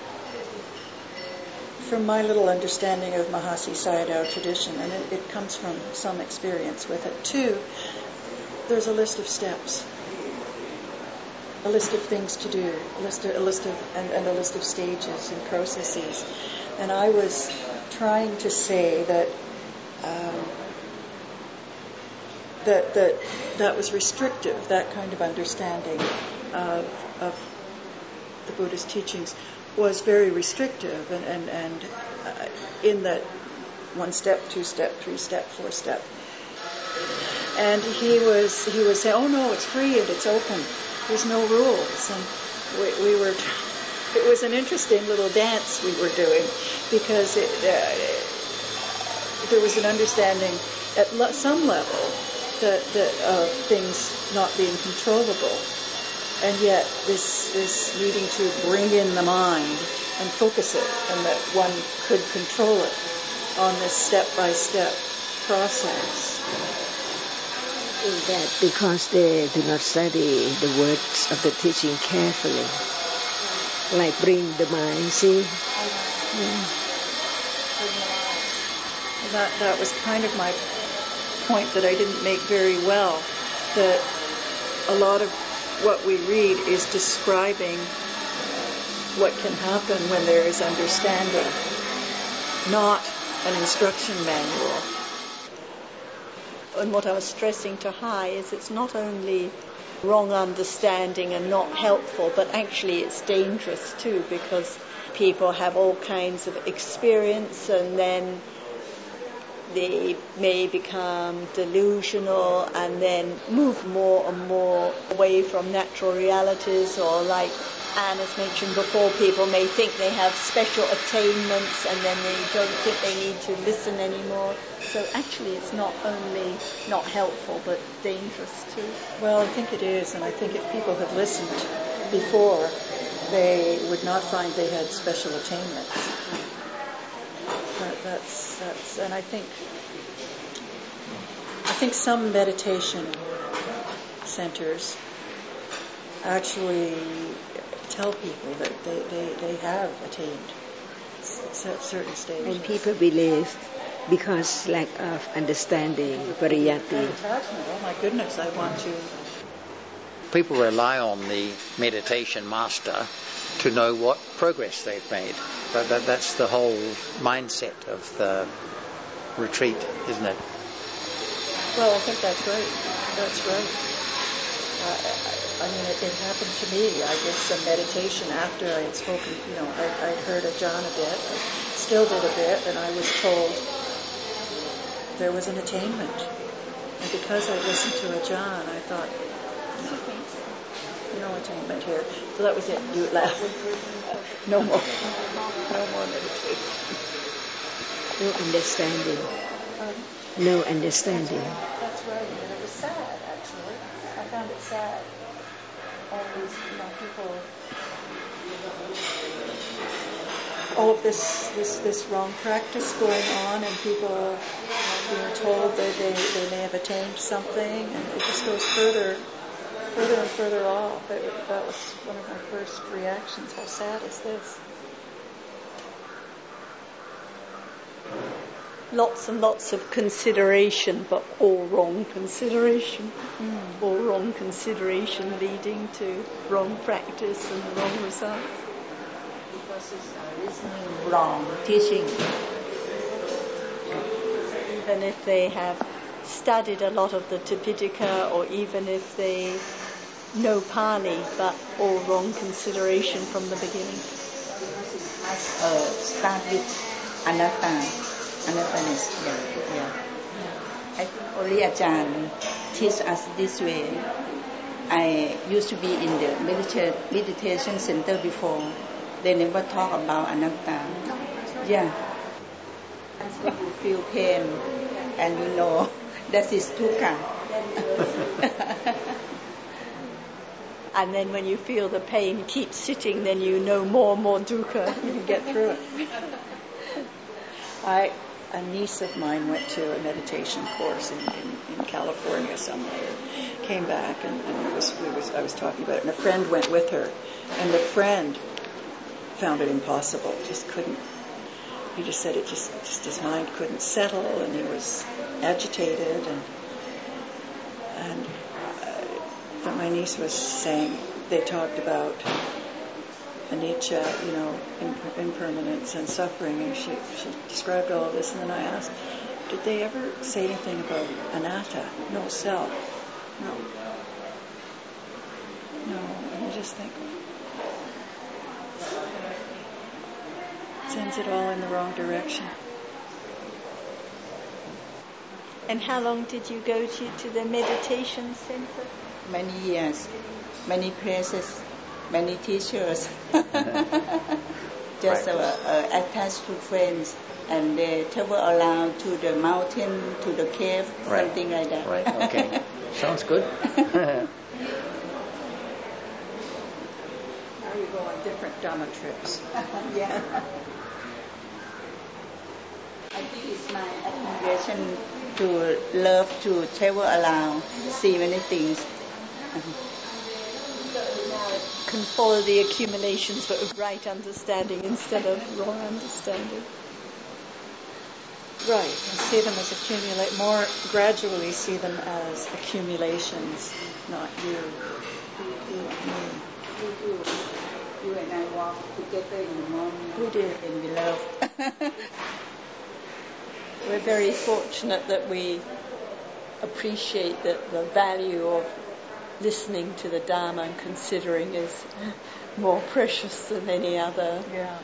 from my little understanding of Mahasi Sayadaw tradition, and it comes from some experience with it too, there's a list of steps, a list of things to do, a list of stages and processes. And I was trying to say that that was restrictive. That kind of understanding of the Buddhist teachings was very restrictive, and in that 1 step, 2 step, 3 step, 4 step. And he was saying, "Oh no, it's free and it's open. There's no rules." And we were. It was an interesting little dance we were doing, because there was an understanding at some level that of things not being controllable, and yet this needing to bring in the mind and focus it, and that one could control it on this step-by-step process. In that, because they do not study the words of the teaching carefully, like bring the mind, see? That was kind of my point that I didn't make very well, that a lot of what we read is describing what can happen when there is understanding, not an instruction manual. And what I was stressing to Hai is it's not only wrong understanding and not helpful, but actually it's dangerous too, because people have all kinds of experience, and then they may become delusional and then move more and more away from natural realities, or like Anne has mentioned before, people may think they have special attainments and then they don't think they need to listen anymore. So actually it's not only not helpful but dangerous too. Well, I think it is, and I think if people had listened before, they would not find they had special attainments. That's and I think some meditation centers actually tell people that they have attained certain stages. And people believe because lack of understanding, pariyati. Oh my goodness, I want to. People rely on the meditation master to know what progress they've made. That's the whole mindset of the retreat, isn't it? Well, I think that's right. That's right. I mean, it happened to me. I did some meditation after I had spoken. I'd heard Ajahn a bit. I still did a bit, and I was told there was an attainment. And because I listened to Ajahn, I thought, no attainment here. So that was it. You laugh. No more. No more meditation. No understanding. No understanding. That's right. And it was sad, actually. I found it sad. All these, people. All of this wrong practice going on, and people being told that they may have attained something, and it just goes further and further off. That was one of my first reactions. How sad is this? Lots and lots of consideration, but all wrong consideration. All wrong consideration leading to wrong practice and wrong results. Because it's listening wrong, teaching. Even if they have studied a lot of the Tipitaka, or even if they know Pali, but all wrong consideration from the beginning. Start with anatta. Anatta is I think only Ajahn teach us this way. I used to be in the meditation center before. They never talk about anatta. Yeah. Until you feel pain and you know that is dukkha. And then when you feel the pain keep sitting, then you know more and more dukkha. You can get through it. A niece of mine went to a meditation course in California somewhere. Came back and I was talking about it, and a friend went with her, and the friend found it impossible. Just couldn't. He just said it just his mind couldn't settle, and he was agitated, but my niece was saying they talked about anicca, impermanence and suffering, and she described all of this, and then I asked, did they ever say anything about anatta, no self? No, and you just think, sends it all in the wrong direction. And how long did you go to the meditation center? Many years, many places, many teachers. Just attached to friends, and they travel around to the mountain, to the cave, something like that. Right, okay. Sounds good. Now you go on different Dhamma trips. Yeah. I think it's my admiration to love to travel around, see many things. Can follow the accumulations, but with right understanding instead of wrong understanding. Right, and see them as more gradually see them as accumulations, not you. You and I walk together in the morning. We do. And we love. We're very fortunate that we appreciate the value of listening to the Dharma and considering is more precious than any other. Yeah.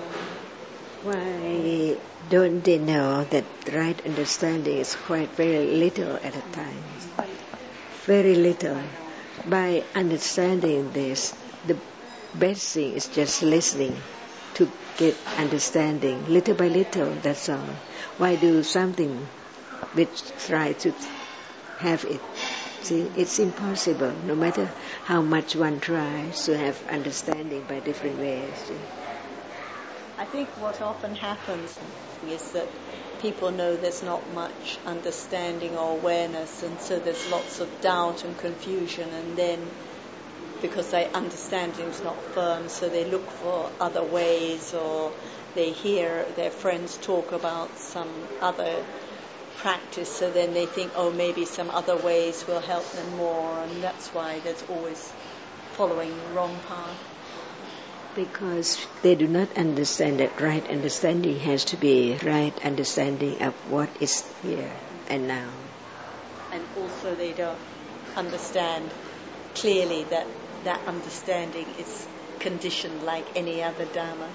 Why don't they know that right understanding is quite very little at a time? Very little. By understanding this, the best thing is just listening to get understanding, little by little, that's all. Why do something which try to have it? See, it's impossible, no matter how much one tries to have understanding by different ways. See? I think what often happens is that people know there's not much understanding or awareness, and so there's lots of doubt and confusion, and then because their understanding is not firm, so they look for other ways, or they hear their friends talk about some other practice, so then they think, oh, maybe some other ways will help them more, and that's why there's always following the wrong path. Because they do not understand that right understanding has to be right understanding of what is here and now. And also they don't understand clearly that that understanding is conditioned like any other Dharma.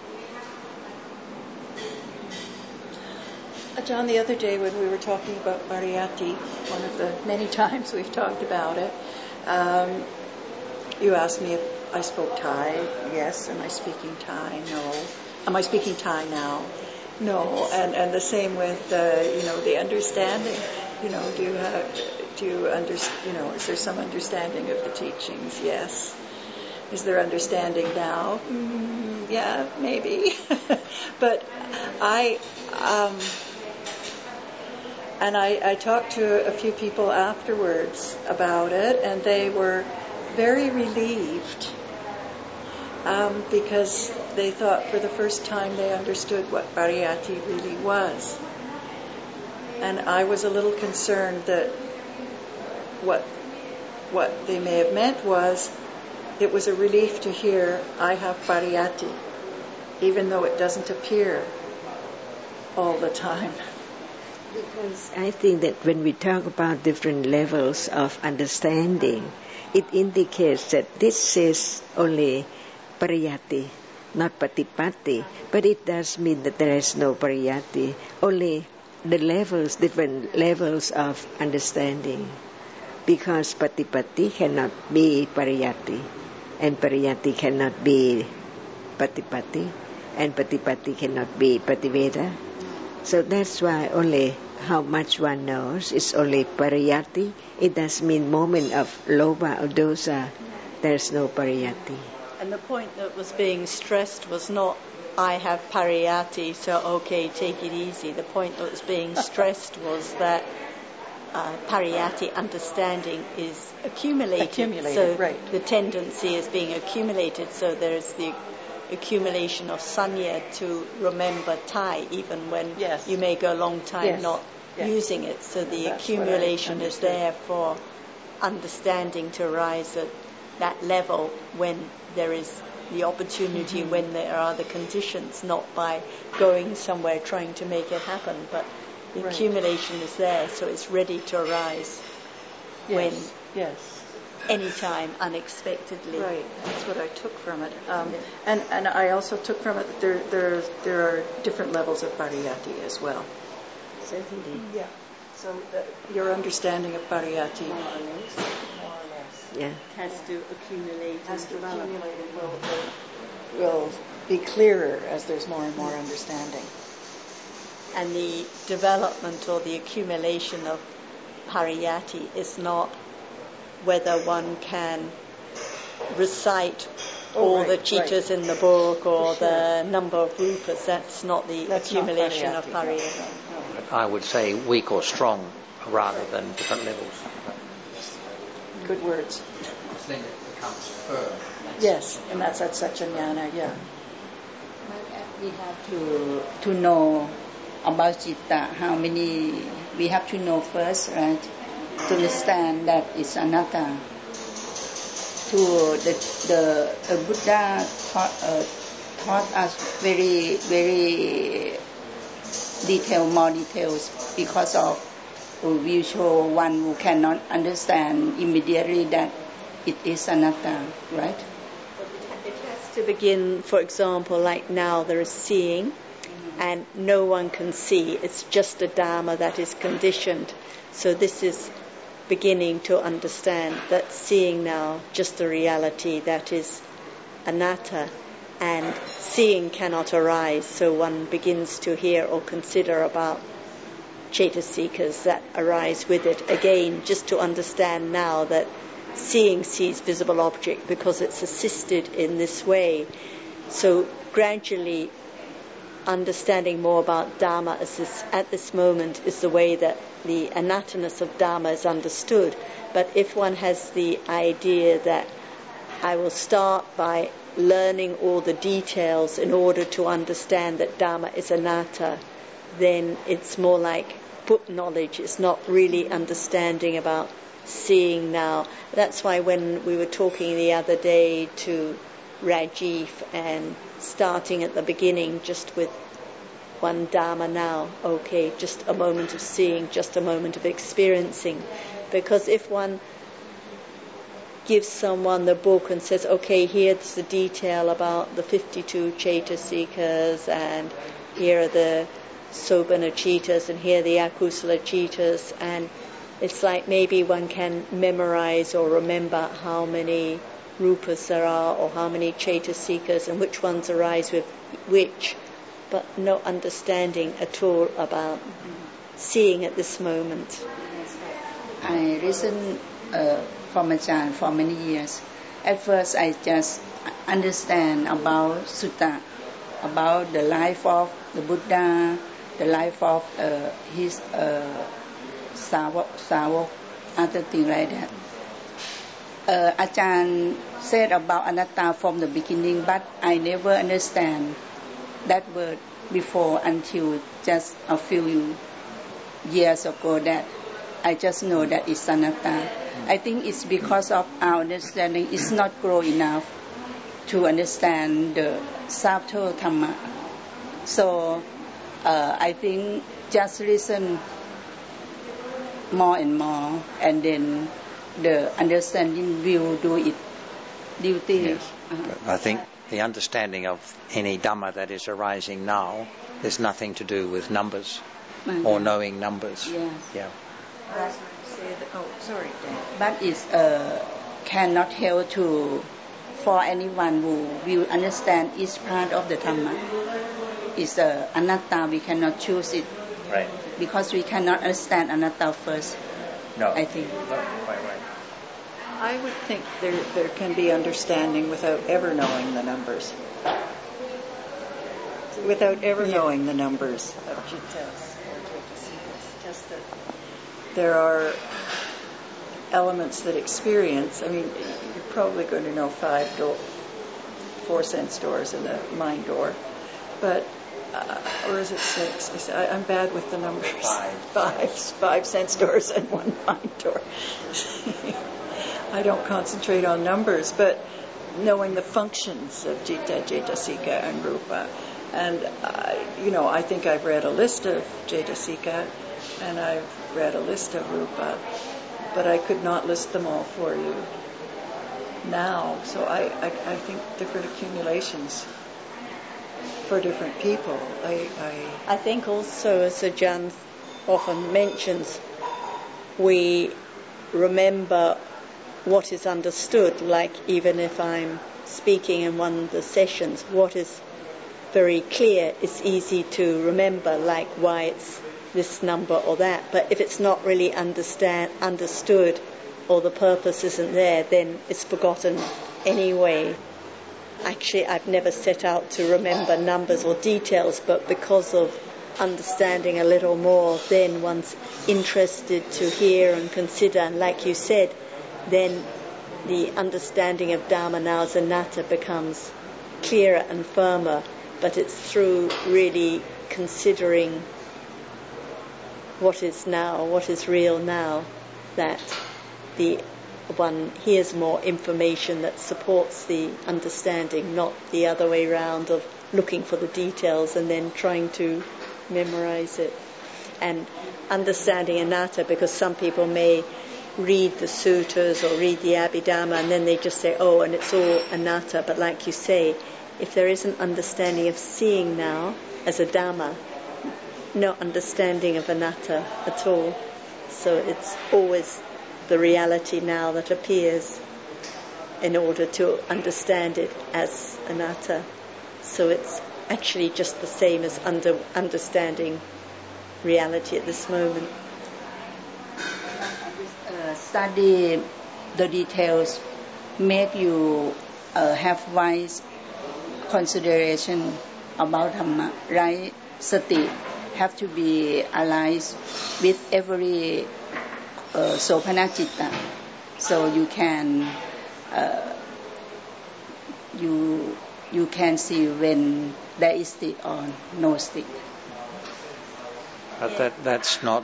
John, the other day when we were talking about Pariyatti, one of the many times we've talked about it, you asked me if I spoke Thai. Yes. Am I speaking Thai? No. Am I speaking Thai now? No. And the same with the understanding. Do you understand? Is there some understanding of the teachings? Yes. Is there understanding now? Yeah, maybe. But I talked to a few people afterwards about it, and they were very relieved because they thought for the first time they understood what Pariyatti really was. And I was a little concerned that what they may have meant was it was a relief to hear, I have Pariyatti, even though it doesn't appear all the time. Because I think that when we talk about different levels of understanding, it indicates that this is only Pariyatti, not Patipatti, but it does mean that there is no Pariyatti, only the levels, different levels of understanding. Because Patipatti cannot be Pariyatti, and Pariyatti cannot be Patipatti, and Patipatti cannot be Pativeda. So that's why only how much one knows is only Pariyatti. It does mean moment of Loba or Dosa. There's no Pariyatti. And the point that was being stressed was not, I have Pariyatti, so okay, take it easy. The point that was being stressed was that Pariyatti understanding is accumulated. So right. The tendency is being accumulated, so there's the accumulation of sanya to remember Thai, even when you may go a long time not using it. So the accumulation is there for understanding to arise at that level when there is the opportunity, when there are the conditions, not by going somewhere trying to make it happen, but the accumulation is there, so it's ready to arise when anytime, unexpectedly. Right, that's what I took from it. And I also took from it that there are different levels of Pariyatti as well. Certainly. Yeah. So your understanding of Pariyatti has to accumulate. Will be clearer as there's more and more understanding. And the development or the accumulation of Pariyatti is not whether one can recite all the chitas in the book or the number of rupas. That's not the accumulation of Pariyatti. I would say weak or strong rather than different levels. Good words. Then it becomes firm. Yes, and that's at Satchanyana, We have to know about citta, how many, we have to know first, right? To understand that it's anatta. The Buddha taught us very, very more details because of we show one who cannot understand immediately that it is anatta, right? It has to begin, for example, like now there is seeing, and no one can see. It's just a dharma that is conditioned. So this is beginning to understand that seeing now just a reality that is anatta, and seeing cannot arise. So one begins to hear or consider about cetasikas that arise with it. Again, just to understand now that seeing sees visible object because it's assisted in this way. So gradually understanding more about Dharma at this moment is the way that the anatta-ness of Dharma is understood. But if one has the idea that I will start by learning all the details in order to understand that Dharma is anatta, then it's more like book knowledge. It's not really understanding about seeing now. That's why when we were talking the other day to Rajiv and starting at the beginning just with one Dharma now, okay, just a moment of seeing, just a moment of experiencing. Because if one gives someone the book and says, okay, here's the detail about the 52 cetasikas, and here are the sobhana citas, and here are the akusala citas, and it's like maybe one can memorize or remember how many rupas there are or how many cetasikas and which ones arise with which, but no understanding at all about seeing at this moment. I listened from Ajahn for many years. At first I just understand about sutta, about the life of the Buddha, the life of his Savok, other things like that. Ajahn said about anatta from the beginning, but I never understand that word before until just a few years ago that I just know that it's anatta. I think it's because of our understanding is not grow enough to understand the subtle Dhamma. So I think just listen more and more, and then the understanding will do it duty. Yes. I think the understanding of any Dhamma that is arising now, there's nothing to do with numbers. or knowing numbers. Yes. Yeah. But it cannot help for anyone who will understand each part of the Dhamma. It's anatta, we cannot choose it. Right. Because we cannot understand anatta first. No. I think. Quite right. I would think there can be understanding without ever knowing the numbers. Without ever knowing the numbers of jittas or jitasikas. Just that there are elements that experience. I mean, you're probably going to know 4 sense doors and a mind door. But, or is it 6? I'm bad with the numbers. 5 sense doors and 1 mind door. I don't concentrate on numbers, but knowing the functions of Citta, Cetasika, and Rupa. And, I think I've read a list of Cetasika, and I've read a list of Rupa, but I could not list them all for you now. So I think different accumulations for different people. I think also, as Ajahn often mentions, we remember what is understood, like even if I'm speaking in one of the sessions, what is very clear, it's easy to remember, like why it's this number or that. But if it's not really understood or the purpose isn't there, then it's forgotten anyway. Actually, I've never set out to remember numbers or details, but because of understanding a little more, then one's interested to hear and consider, and like you said, then the understanding of Dhamma now as anatta becomes clearer and firmer, but it's through really considering what is now, what is real now, that the one hears more information that supports the understanding, not the other way around of looking for the details and then trying to memorize it. And understanding anatta, because some people may read the sutras or read the Abhidhamma and then they just say, oh, and it's all anatta. But like you say, if there is an understanding of seeing now as a Dhamma, no understanding of anatta at all. So it's always the reality now that appears in order to understand it as anatta. So it's actually just the same as understanding reality at this moment. Study the details, make you have wise consideration about Dhamma, right? Sati have to be aligned with every sopana citta, so you can you can see when there is stick or no stick. But that's not.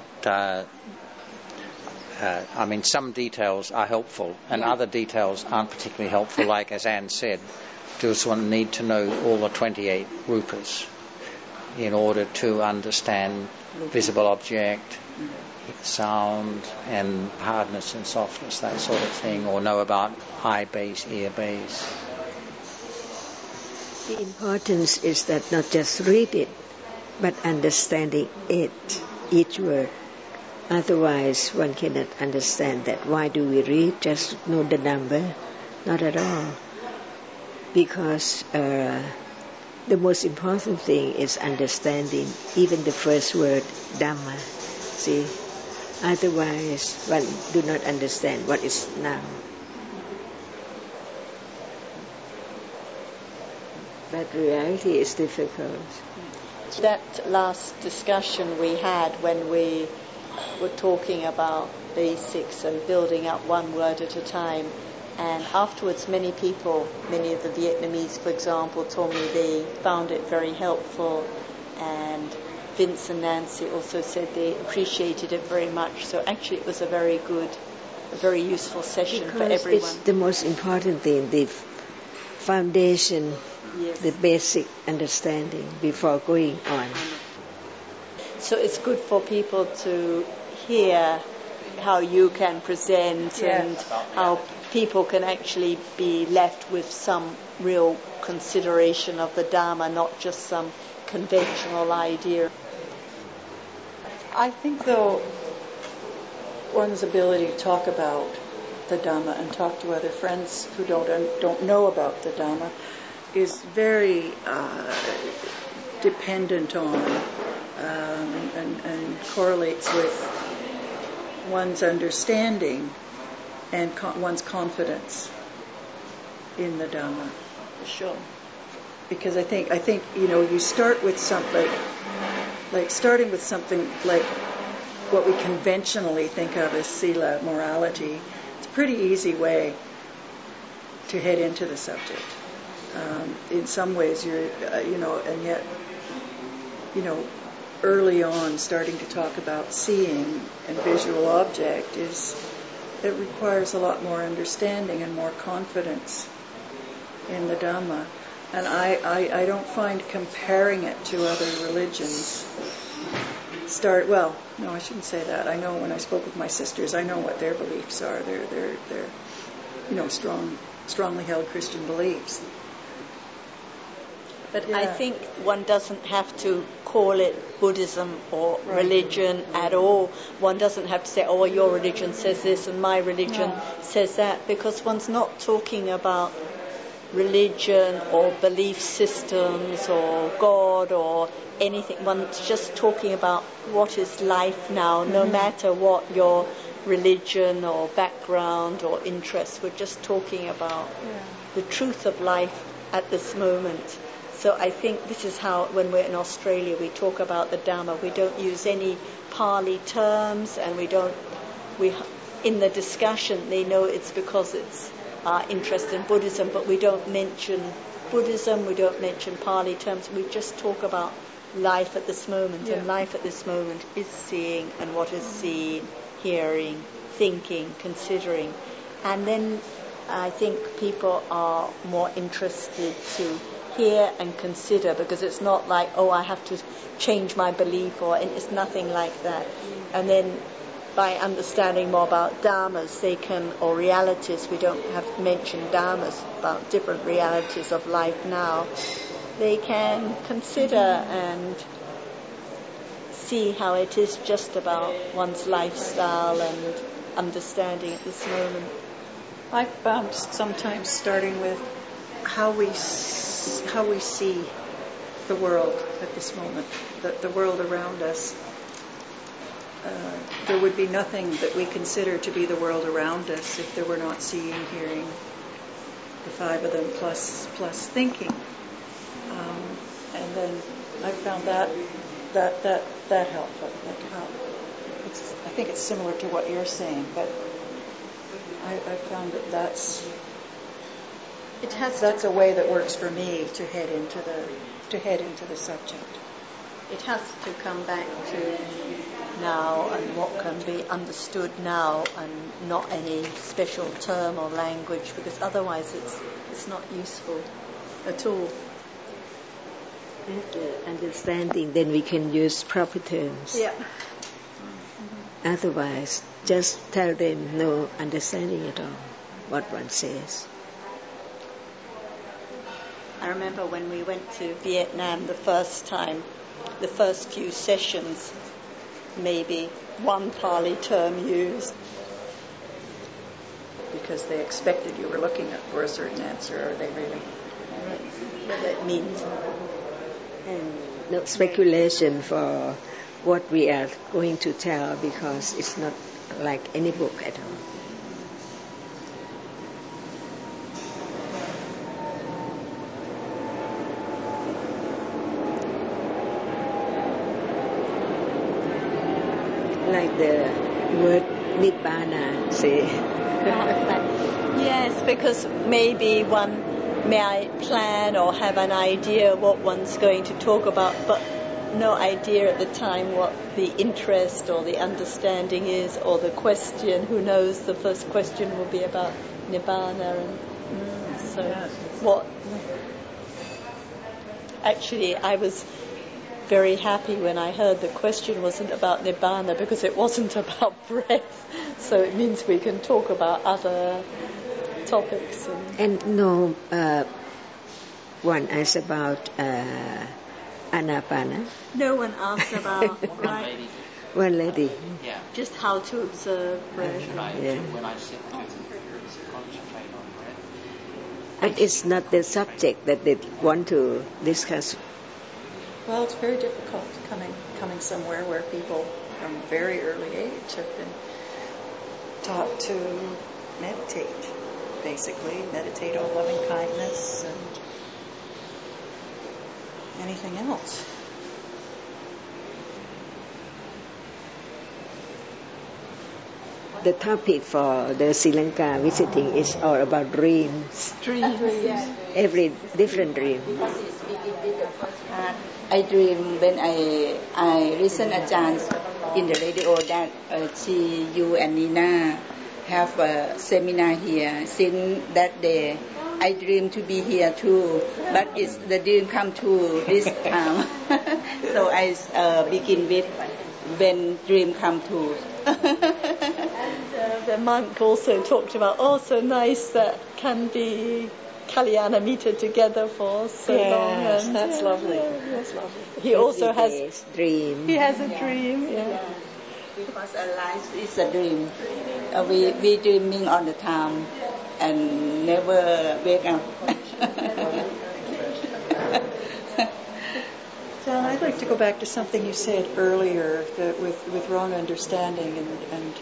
Some details are helpful, and other details aren't particularly helpful. Like as Anne said, does one need to know all the 28 rupas in order to understand visible object, sound, and hardness and softness, that sort of thing, or know about eye base, ear base? The importance is that not just read it, but understanding it, each word. Otherwise, one cannot understand that. Why do we read? Just know the number? Not at all. Because the most important thing is understanding even the first word, Dhamma. See? Otherwise, one do not understand what is now. But reality is difficult. That last discussion we had when we were talking about basics and building up one word at a time, and afterwards many of the Vietnamese, for example, told me they found it very helpful, and Vince and Nancy also said they appreciated it very much. So actually it was a very useful session for everyone. It's the most important thing, the foundation, yes. The basic understanding before going on. So it's good for people to hear how you can present, and how people can actually be left with some real consideration of the Dhamma, not just some conventional idea. I think, though, one's ability to talk about the Dhamma and talk to other friends who don't know about the Dhamma is very dependent on and correlates with one's understanding and one's confidence in the Dhamma. Sure. Because I think you start with something like starting with something like what we conventionally think of as sila, morality. It's a pretty easy way to head into the subject. In some ways, and yet, early on, starting to talk about seeing and visual object it requires a lot more understanding and more confidence in the Dhamma. And I don't find comparing it to other religions no, I shouldn't say that. I know when I spoke with my sisters, I know what their beliefs are. They're strongly held Christian beliefs. But I think one doesn't have to call it Buddhism or religion at all. One doesn't have to say, oh, well, your religion says this and my religion says that, because one's not talking about religion or belief systems or God or anything. One's just talking about what is life now, no matter what your religion or background or interest. We're just talking about the truth of life at this moment. So I think this is how, when we're in Australia, we talk about the Dhamma. We don't use any Pali terms, and in the discussion, they know it's because it's our interest in Buddhism, but we don't mention Buddhism, we don't mention Pali terms. We just talk about life at this moment, and life at this moment is seeing and what is seen, hearing, thinking, considering. And then I think people are more interested to hear and consider, because it's not like, oh, I have to change my belief, or it's nothing like that. And then by understanding more about dharmas, or realities, we don't have to mention dharmas, about different realities of life now, they can consider and see how it is just about one's lifestyle and understanding at this moment. I've found sometimes starting with how we see the world at this moment, the world around us. There would be nothing that we consider to be the world around us if there were not seeing, hearing, the five of them plus thinking. And then I found that helpful. I think it's similar to what you're saying, but I found that's a way that works for me to head into the subject. It has to come back to now and what can be understood now, and not any special term or language, because otherwise it's not useful at all. After understanding, then we can use proper terms. Yeah. Otherwise, just tell them no understanding at all what one says. I remember when we went to Vietnam the first time, the first few sessions, maybe one Pali term used. Because they expected you were looking for a certain answer, or they really... What that means. And no speculation for what we are going to tell, because it's not like any book at all. Like the word Nibbana, say. Yes, because maybe one may plan or have an idea what one's going to talk about, but no idea at the time what the interest or the understanding is, or the question. Who knows, the first question will be about Nibbana, and so what... Actually, I was very happy when I heard the question wasn't about Nibbana, because it wasn't about breath, so it means we can talk about other topics. And no one asked about Anapana. No one asked about, right? One lady. Yeah. Just how to observe breath. Right. Yeah. When I sit to concentrate on breath. But it's not the subject that they want to discuss. Well, it's very difficult coming somewhere where people from very early age have been taught to meditate, basically, meditate on loving kindness and anything else. The topic for the Sri Lanka visiting is all about dreams. Dreams. Every different dream. I dream when I listen Ajahn in the radio that you and Nina have a seminar here. Since that day, I dream to be here too, but it's the dream come true this time. So I begin with when dream come true. And the monk also talked about, so nice that can be Kalyana Mita together for so long. And That's lovely. That's lovely. He also has dream. He has a dream. Yeah. Because our life is a dream. We dreaming all the time and never wake up. John, I'd like to go back to something you said earlier that with wrong understanding and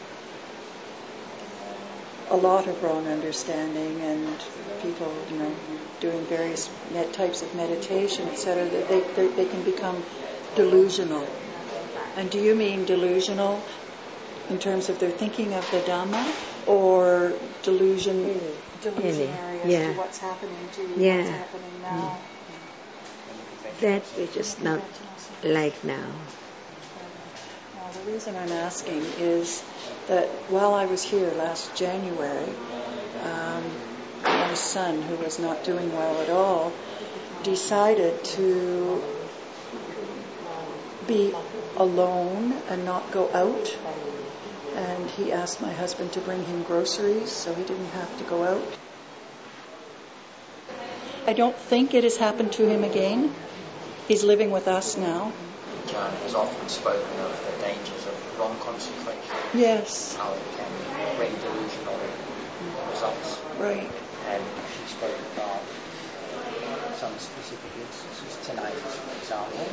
a lot of wrong understanding and people, doing various types of meditation, etc., that they can become delusional. And do you mean delusional in terms of their thinking of the Dhamma, or delusionary as to what's happening to you, what's happening now? That which is not like now. Now, the reason I'm asking is that while I was here last January, my son, who was not doing well at all, decided to be alone and not go out. And he asked my husband to bring him groceries so he didn't have to go out. I don't think it has happened to him again. He's living with us now. John has often spoken of the dangers of wrong concentration. Yes. How it can bring delusional results. Right. And she spoke about some specific instances tonight, for example.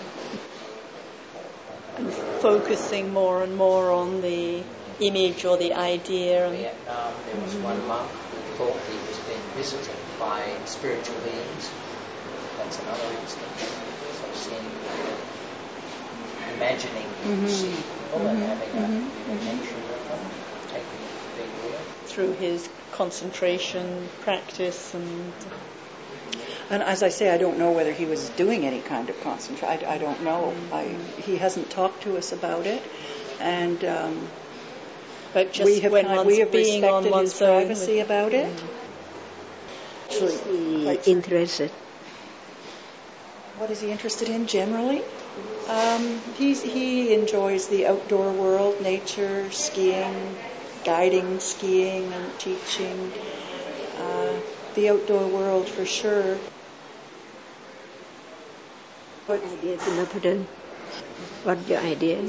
Focusing more and more on the image or the idea. In Vietnam, there was one monk who thought he was being visited by spiritual beings. That's another instance. So imagining you see people and having a connection with them, taking it to being real. Through his concentration practice And as I say, I don't know whether he was doing any kind of concentration. I don't know. He hasn't talked to us about it, and but just we have being on respected one's his privacy about it. Is he interested? What is he interested in generally? He enjoys the outdoor world, nature, skiing, guiding skiing and teaching. The outdoor world for sure. What idea to Napadan? What's your idea?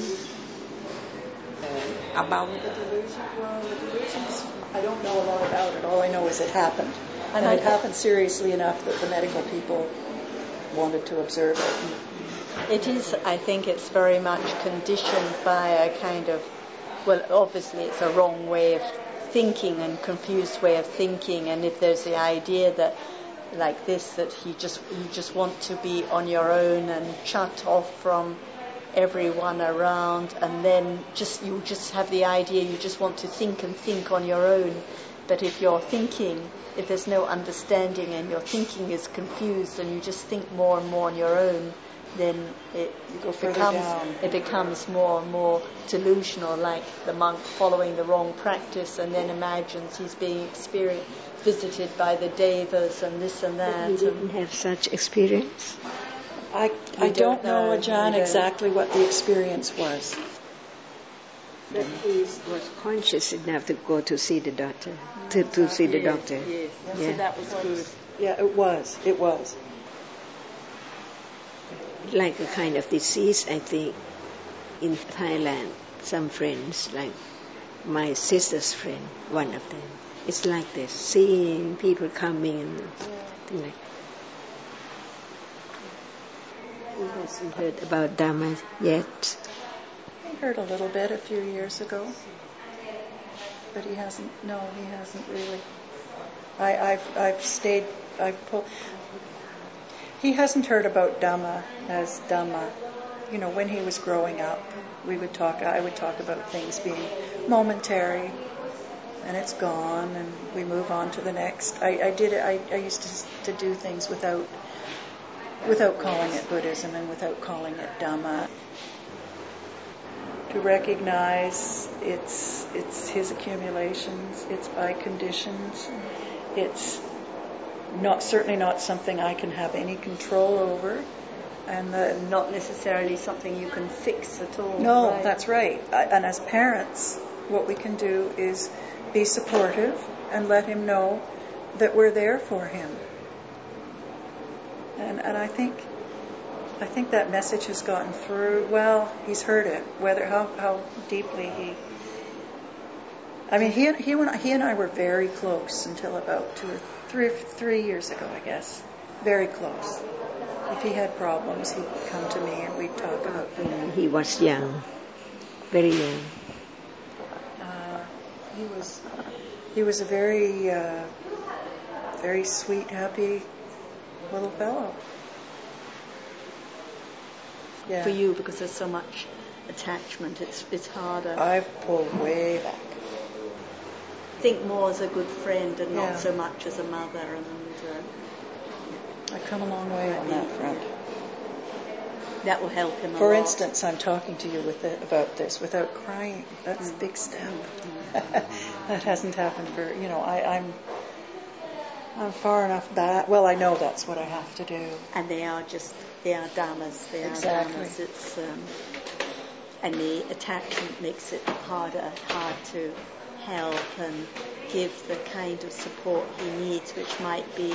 About the delusions, I don't know a lot about it. All I know is it happened. And it happened seriously enough that the medical people wanted to observe it. It is, I think it's very much conditioned by a kind of, obviously it's a wrong way of thinking and confused way of thinking, and if there's the idea that like this, that you just want to be on your own and shut off from everyone around, and then you just have the idea you just want to think and think on your own. But if there's no understanding and your thinking is confused and you just think more and more on your own, then it becomes more and more delusional, like the monk following the wrong practice and then imagines he's being visited by the devas and this and that. But you didn't have such experience? I don't know, Ajahn, exactly what the experience was. But he was conscious enough to go to see the doctor, to see the doctor. Yes. Yeah. So that was good. Yeah, it was. Like a kind of disease, I think, in Thailand. some friends, like my sister's friend, one of them. It's like this, seeing people coming and things like that. He hasn't heard about Dhamma yet. He heard a little bit a few years ago, but he hasn't really. He hasn't heard about Dhamma as Dhamma. You know, when he was growing up, I would talk about things being momentary, and it's gone, and we move on to the next. I used to do things without calling it Buddhism and without calling it Dhamma. To recognize it's his accumulations, it's by conditions, it's certainly not something I can have any control over, and not necessarily something you can fix at all. No, right? That's right. And as parents, what we can do is be supportive and let him know that we're there for him. And I think that message has gotten through. Well, he's heard it. Whether how deeply he. I mean, he and I were very close until about 3 years ago, I guess. Very close. If he had problems, he'd come to me and we'd talk about them. He was young, very young. He was a very very sweet, happy little fellow. Yeah. For you, because there's so much attachment, it's harder. I've pulled way back. Think more as a good friend and not so much as a mother. And I've come a long way on that front. That will help him a lot. For instance, I'm talking to you about this without crying. That's a big step. That hasn't happened for, I'm far enough back. Well, I know that's what I have to do. And they are dhammas. They are dhammas. It's, and the attachment makes it hard to help and give the kind of support he needs, which might be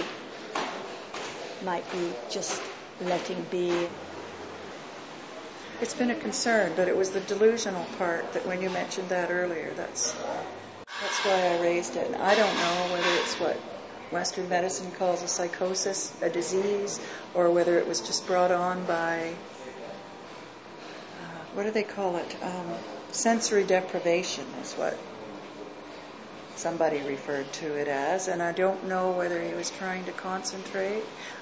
just letting be. It's been a concern, but it was the delusional part that when you mentioned that earlier, that's why I raised it. And I don't know whether it's what Western medicine calls a psychosis, a disease, or whether it was just brought on by, what do they call it? Sensory deprivation is what somebody referred to it as, and I don't know whether he was trying to concentrate.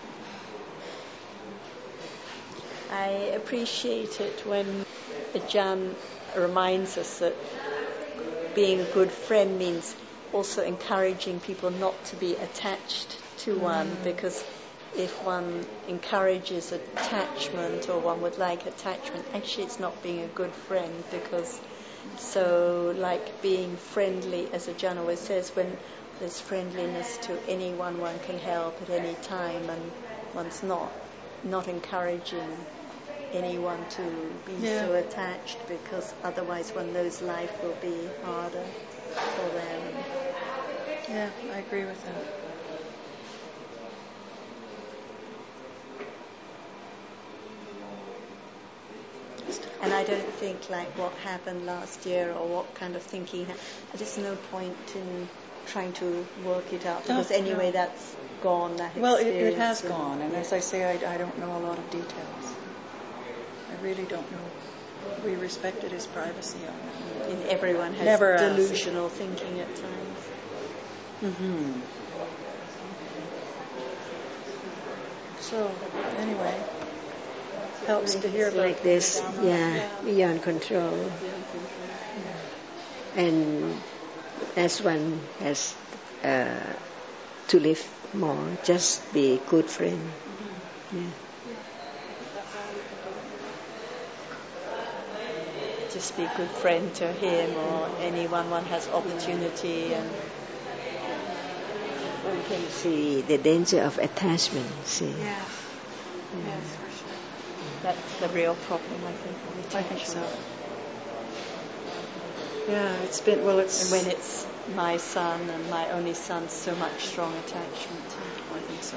I appreciate it when Ajahn reminds us that being a good friend means also encouraging people not to be attached to one, because if one encourages attachment or one would like attachment, actually it's not being a good friend, because so like being friendly, as Ajahn always says, when there's friendliness to anyone, one can help at any time, and one's not encouraging anyone to be so attached, because otherwise one knows life will be harder for them. Yeah, I agree with that. And I don't think like what happened last year or what kind of thinking, there's no point in trying to work it out, because anyway that's gone, that well, experience. it has gone, and as I say, I don't know a lot of details. I really don't know. We respected his privacy on that. And everyone has delusional thinking at times. Mm-hmm. So, anyway, helps to hear about like this, beyond control. And as one has to live more, just be a good friend. Yeah. Just be a good friend to him or anyone one has opportunity, and one can see the danger of attachment. See. Yes, for sure. That's the real problem, I think. I think so. Yeah, it's been and when it's my son and my only son, so much strong attachment. I think so.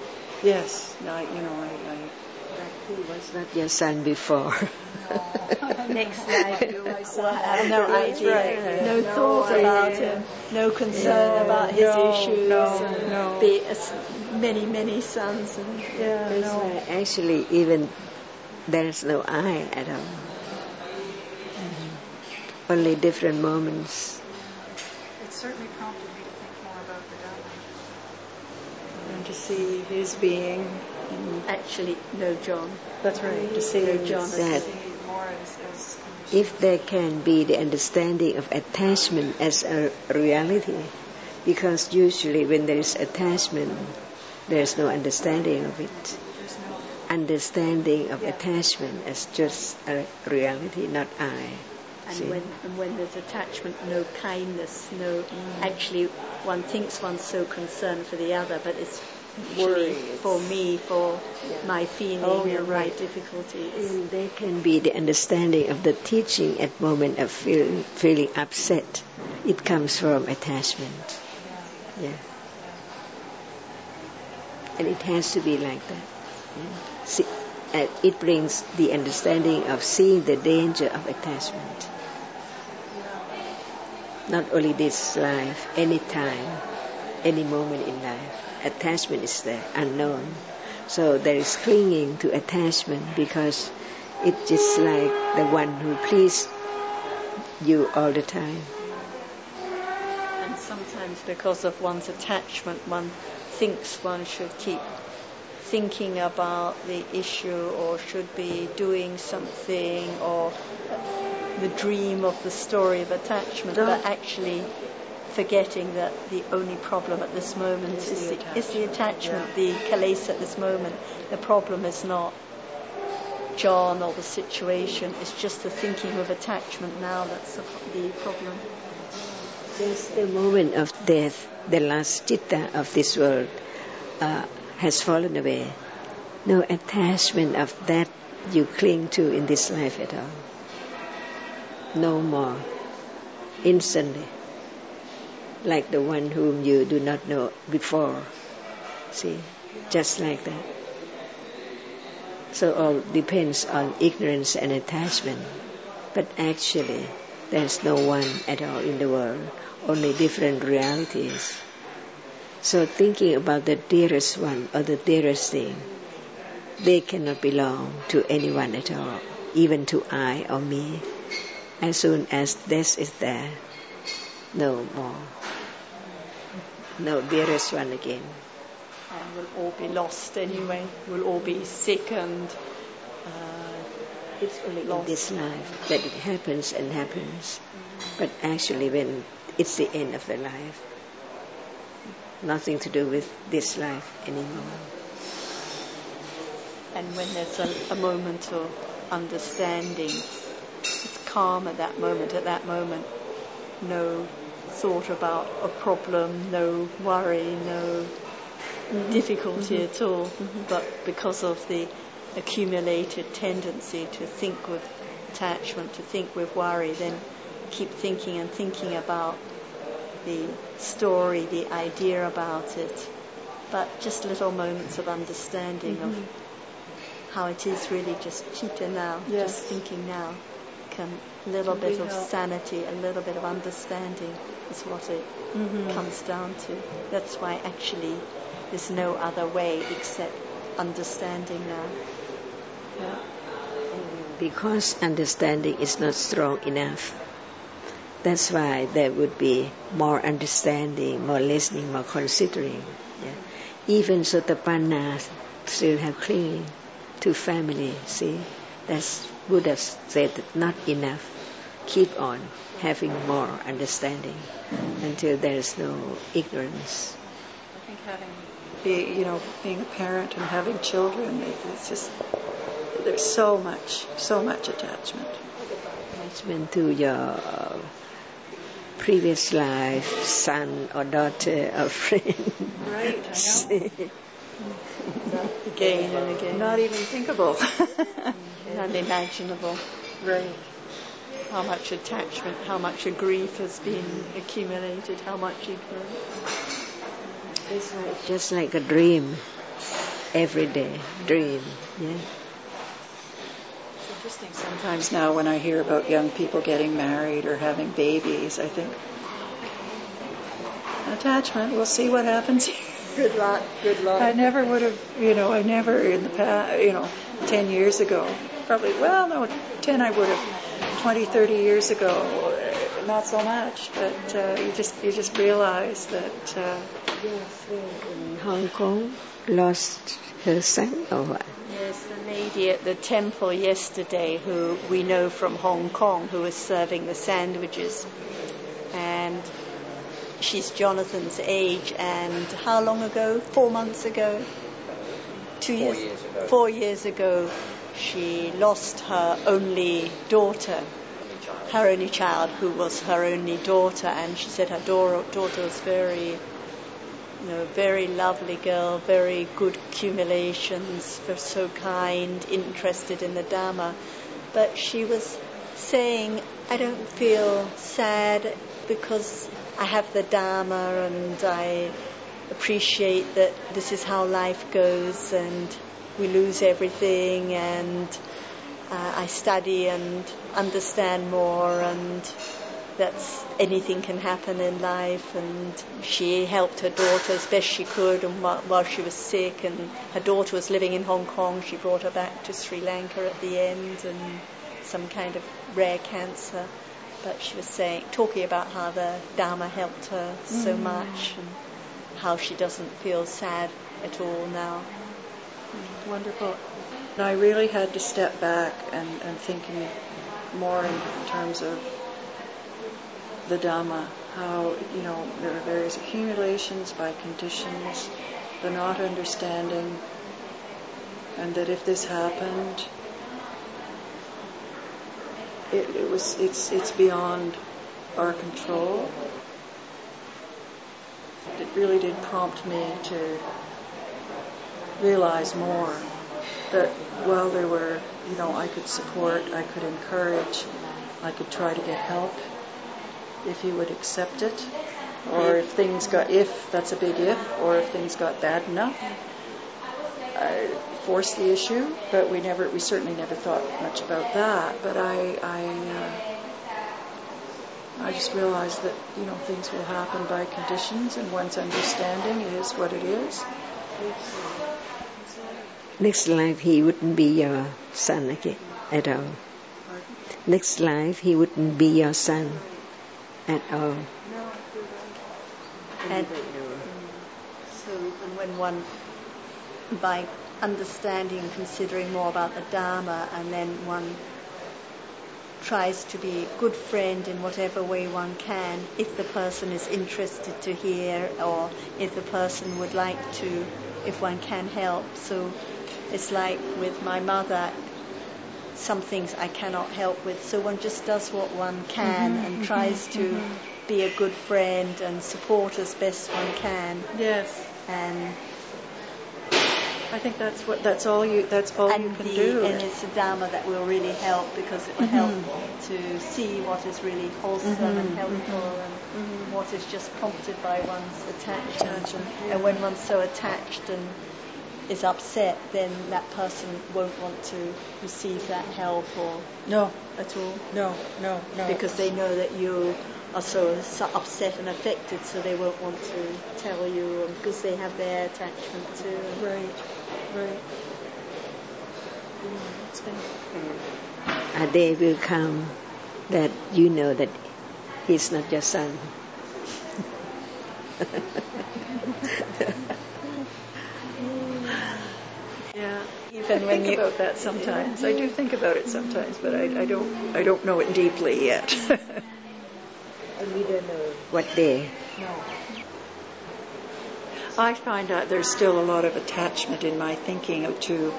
Yes, I But he was not your son before. No. next life will have no idea, no thought about him, no concern about his issues, be as many sons. Actually, even there's no I at all. Only different moments. It certainly prompted me to think more about the Dhamma. And to see his being, actually know John. That's right. To see John That more as if there can be the understanding of attachment as a reality, because usually when there is attachment, there is no understanding of it. Understanding of attachment as just a reality, not I. And when there's attachment, no kindness, no. Actually, one thinks one's so concerned for the other, but it's worry for me, for my feeling and my difficulties. And there can be the understanding of the teaching at moment of feeling upset. It comes from attachment. Yeah. And it has to be like that. Yeah. See, it brings the understanding of seeing the danger of attachment. Not only this life, any time, any moment in life, attachment is there, unknown. So there is clinging to attachment because it's just like the one who pleases you all the time. And sometimes because of one's attachment, one thinks one should keep thinking about the issue or should be doing something or the dream of the story of attachment, but actually forgetting that the only problem at this moment is the attachment, the kilesa at this moment. The problem is not John or the situation, it's just the thinking of attachment now that's the problem. Just the moment of death, the last citta of this world has fallen away. No attachment of that you cling to in this life at all. No more. Instantly. Like the one whom you do not know before. See? Just like that. So all depends on ignorance and attachment. But actually, there's no one at all in the world. Only different realities. So thinking about the dearest one or the dearest thing, they cannot belong to anyone at all, even to I or me. As soon as this is there, no more. No dearest one again. And we'll all be lost anyway. We'll all be sick and it's only lost. In this life that it happens and happens. But actually when it's the end of the life, nothing to do with this life anymore. And when there's a moment of understanding, it's calm at that moment. At that moment, no thought about a problem, no worry, no difficulty at all. But because of the accumulated tendency to think with attachment, to think with worry, then keep thinking and thinking about the story, the idea about it. But just little moments of understanding of how it is really just chitta now, just thinking now. A little bit of sanity, a little bit of understanding is what it comes down to. That's why actually there's no other way except understanding now. Yeah. Because understanding is not strong enough, that's why there would be more understanding, more listening, more considering. Yeah. Even Sotapanna still have clinging to family, see? That's Buddha said that not enough. Keep on having more understanding until there is no ignorance. I think being a parent and having children, it's just there's so much attachment. Attachment to your previous life, son or daughter or friend. Right, I know. Again and again. Not even thinkable. Unimaginable. Right. How much attachment, how much grief has been accumulated, how much ignorance. It's just like a dream. Every day, dream. Yeah. So interesting sometimes now when I hear about young people getting married or having babies. I think, attachment, we'll see what happens. Good luck. I never would have, I never in the past, 10 years ago, probably, 10 I would have, 20, 30 years ago, not so much, but you just realize that... in Hong Kong lost her son or what? Yes, the lady at the temple yesterday who we know from Hong Kong who was serving the sandwiches. And she's Jonathan's age, and how long ago? 4 months ago? 2 years? 4 years ago. 4 years ago, she lost her only daughter, her only child, who was her only daughter, and she said her daughter was very lovely girl, very good accumulations, so kind, interested in the Dharma. But she was saying, I don't feel sad because I have the Dharma and I appreciate that this is how life goes and we lose everything, and I study and understand more, and that's anything can happen in life. And she helped her daughter as best she could, and while she was sick, and her daughter was living in Hong Kong, she brought her back to Sri Lanka at the end, and some kind of rare cancer. But she was talking about how the Dharma helped her so much, and how she doesn't feel sad at all now. Wonderful. I really had to step back and thinking more in terms of the Dhamma, how, there are various accumulations by conditions, the not understanding, and that if this happened, it's beyond our control. It really did prompt me to realize more that while there were, I could support, I could encourage, I could try to get help if he would accept it, or if that's a big if, or if things got bad enough, I force the issue. But we certainly never thought much about that. But I just realized that things will happen by conditions, and one's understanding is what it is. Next life he wouldn't be your son again at all. Next life he wouldn't be your son at all. And so when one, by understanding and considering more about the Dharma, and then one tries to be a good friend in whatever way one can, if the person is interested to hear, or if the person would like to, if one can help. So it's like with my mother, some things I cannot help with, so one just does what one can and tries to be a good friend and support as best one can. Yes. And I think that's all you can do. And it's the Dharma that will really help, because it will help to see what is really wholesome and helpful, and what is just prompted by one's attachment. And when one's so attached and is upset, then that person won't want to receive that help or no at all. No. Because they know that you are so upset and affected, so they won't want to tell you, because they have their attachment too. Right. A day will come that you know that he's not your son. Yeah, even when you think about that sometimes. I do think about it sometimes, but I don't know it deeply yet. And we don't know what day. No. I find out there's still a lot of attachment in my thinking to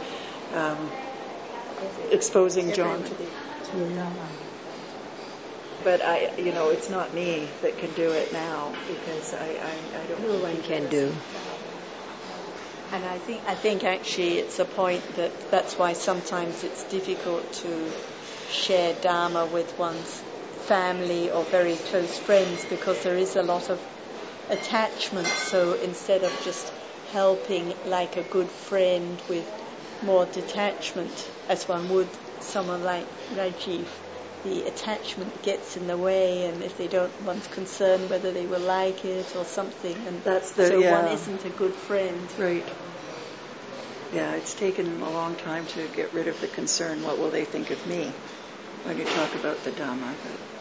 exposing John to the Dhamma. But it's not me that can do it now, because I don't. No one can do. And I think actually it's a point that's why sometimes it's difficult to share Dharma with one's family or very close friends, because there is a lot of attachment. So instead of just helping like a good friend with more detachment, as one would someone like Rajiv, the attachment gets in the way, and if they don't, one's concerned whether they will like it or something, and one isn't a good friend. Right. Yeah, it's taken a long time to get rid of the concern, what will they think of me, when you talk about the Dhamma.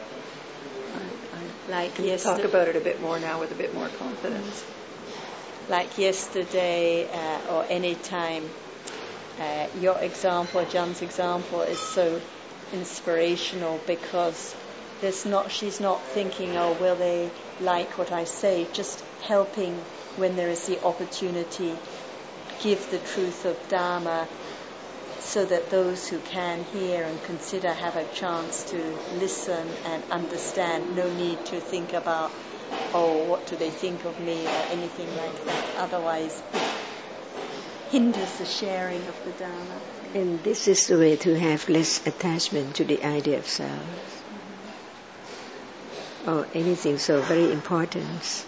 I can talk about it a bit more now with a bit more confidence. Like yesterday or any time, your example, Jan's example, is so inspirational because she's not thinking, oh, will they like what I say? Just helping when there is the opportunity, give the truth of Dharma so that those who can hear and consider have a chance to listen and understand. No need to think about, oh, what do they think of me or anything like that. Otherwise, it hinders the sharing of the Dharma. And this is the way to have less attachment to the idea of self or anything so very important.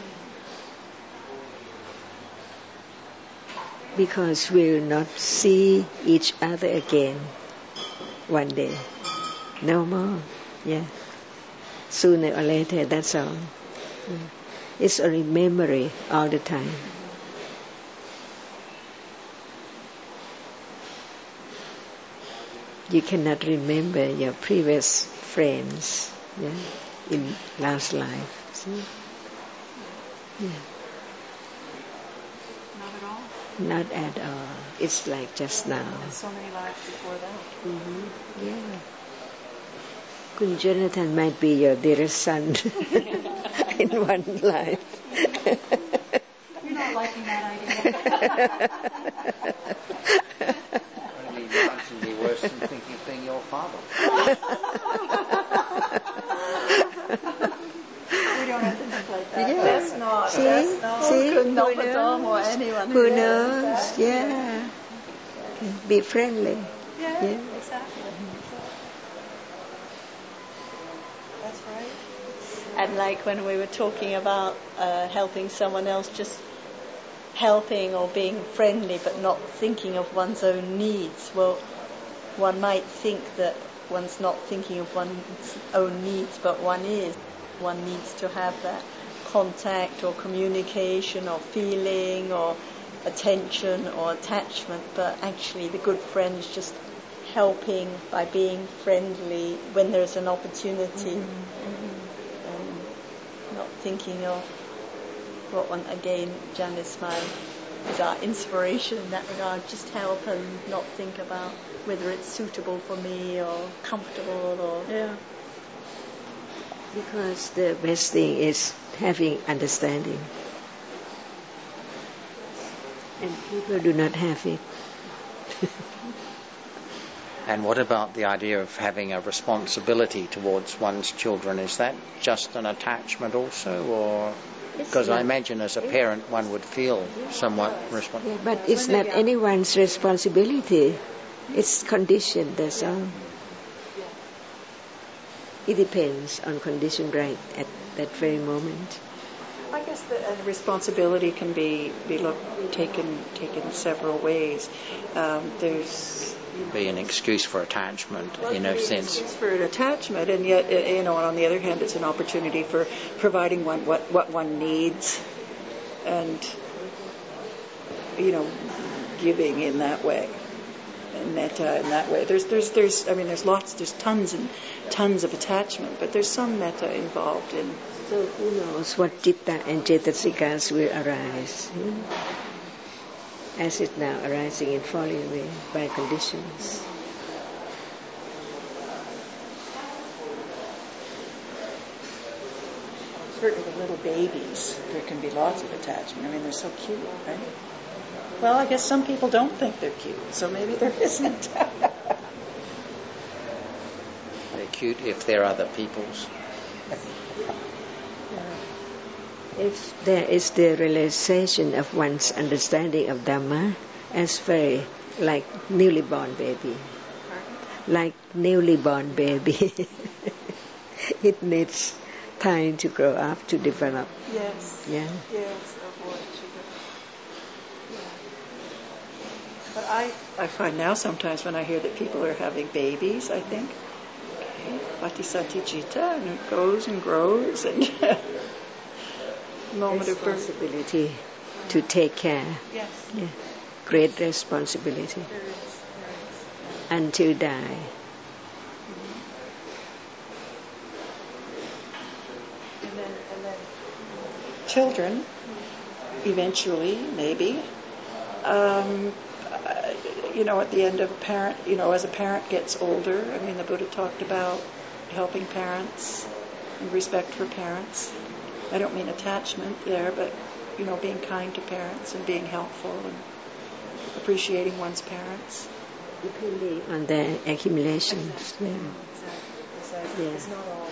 Because we'll not see each other again one day. No more. Yeah. Sooner or later, that's all. It's only memory all the time. You cannot remember your previous friends, in last life. See? Yeah. Not at all? Not at all. It's like just now. And so many lives before that. Mm-hmm. Yeah. Kun Jonathan might be your dearest son in one life. You're not liking that idea. Only lives can be worse than thinking of being your father. We don't have to think like that. Yeah. That's not. See? That's not. See? Not the Dharma or anyone Who knows knows? that. Yeah. Be friendly. Yeah, Yeah. exactly. That's right. And like when we were talking about helping someone else, just helping or being friendly but not thinking of one's own needs. Well, one might think that one's not thinking of one's own needs, but one is. One needs to have that contact or communication or feeling or attention or attachment, but actually the good friend is just helping by being friendly when there's an opportunity. Not thinking of what one, again, Janice is our inspiration in that regard. Just help and not think about whether it's suitable for me or comfortable or... Yeah. Because the best thing is having understanding. And people do not have it. And what about the idea of having a responsibility towards one's children? Is that just an attachment also, or because I imagine as a parent one would feel somewhat responsible? Yeah, but it's not anyone's responsibility. It's conditioned, that's all. It depends on condition right at that very moment. I guess the responsibility can be taken several ways. There's Be an excuse for attachment in a sense. It's for an attachment, and yet, and on the other hand, it's an opportunity for providing one what one needs, and giving in that way, and metta in that way. There's tons and tons of attachment, but there's some metta involved in. So who knows what citta and cetasikas will arise, as it now arising and falling away by conditions. Certainly the little babies, there can be lots of attachment. I mean, they're so cute, right? Well, I guess some people don't think they're cute, so maybe there isn't. They're cute if they're other people's. If there is the realization of one's understanding of Dhamma as very like newly born baby. Like newly born baby. It needs time to grow up, to develop. Yes. Yeah. Yes, avoid sugar. But I find now sometimes when I hear that people are having babies, I think, okay, Patisatijita, and it goes and grows, and moment of birth. Responsibility to take care. Yes. Yeah. Great responsibility. Until die. And then children, eventually, maybe, at the end of a parent, as a parent gets older, I mean, the Buddha talked about helping parents and respect for parents. I don't mean attachment there, but, being kind to parents and being helpful and appreciating one's parents. Depending on their accumulations. Yeah. Exactly. It's not all.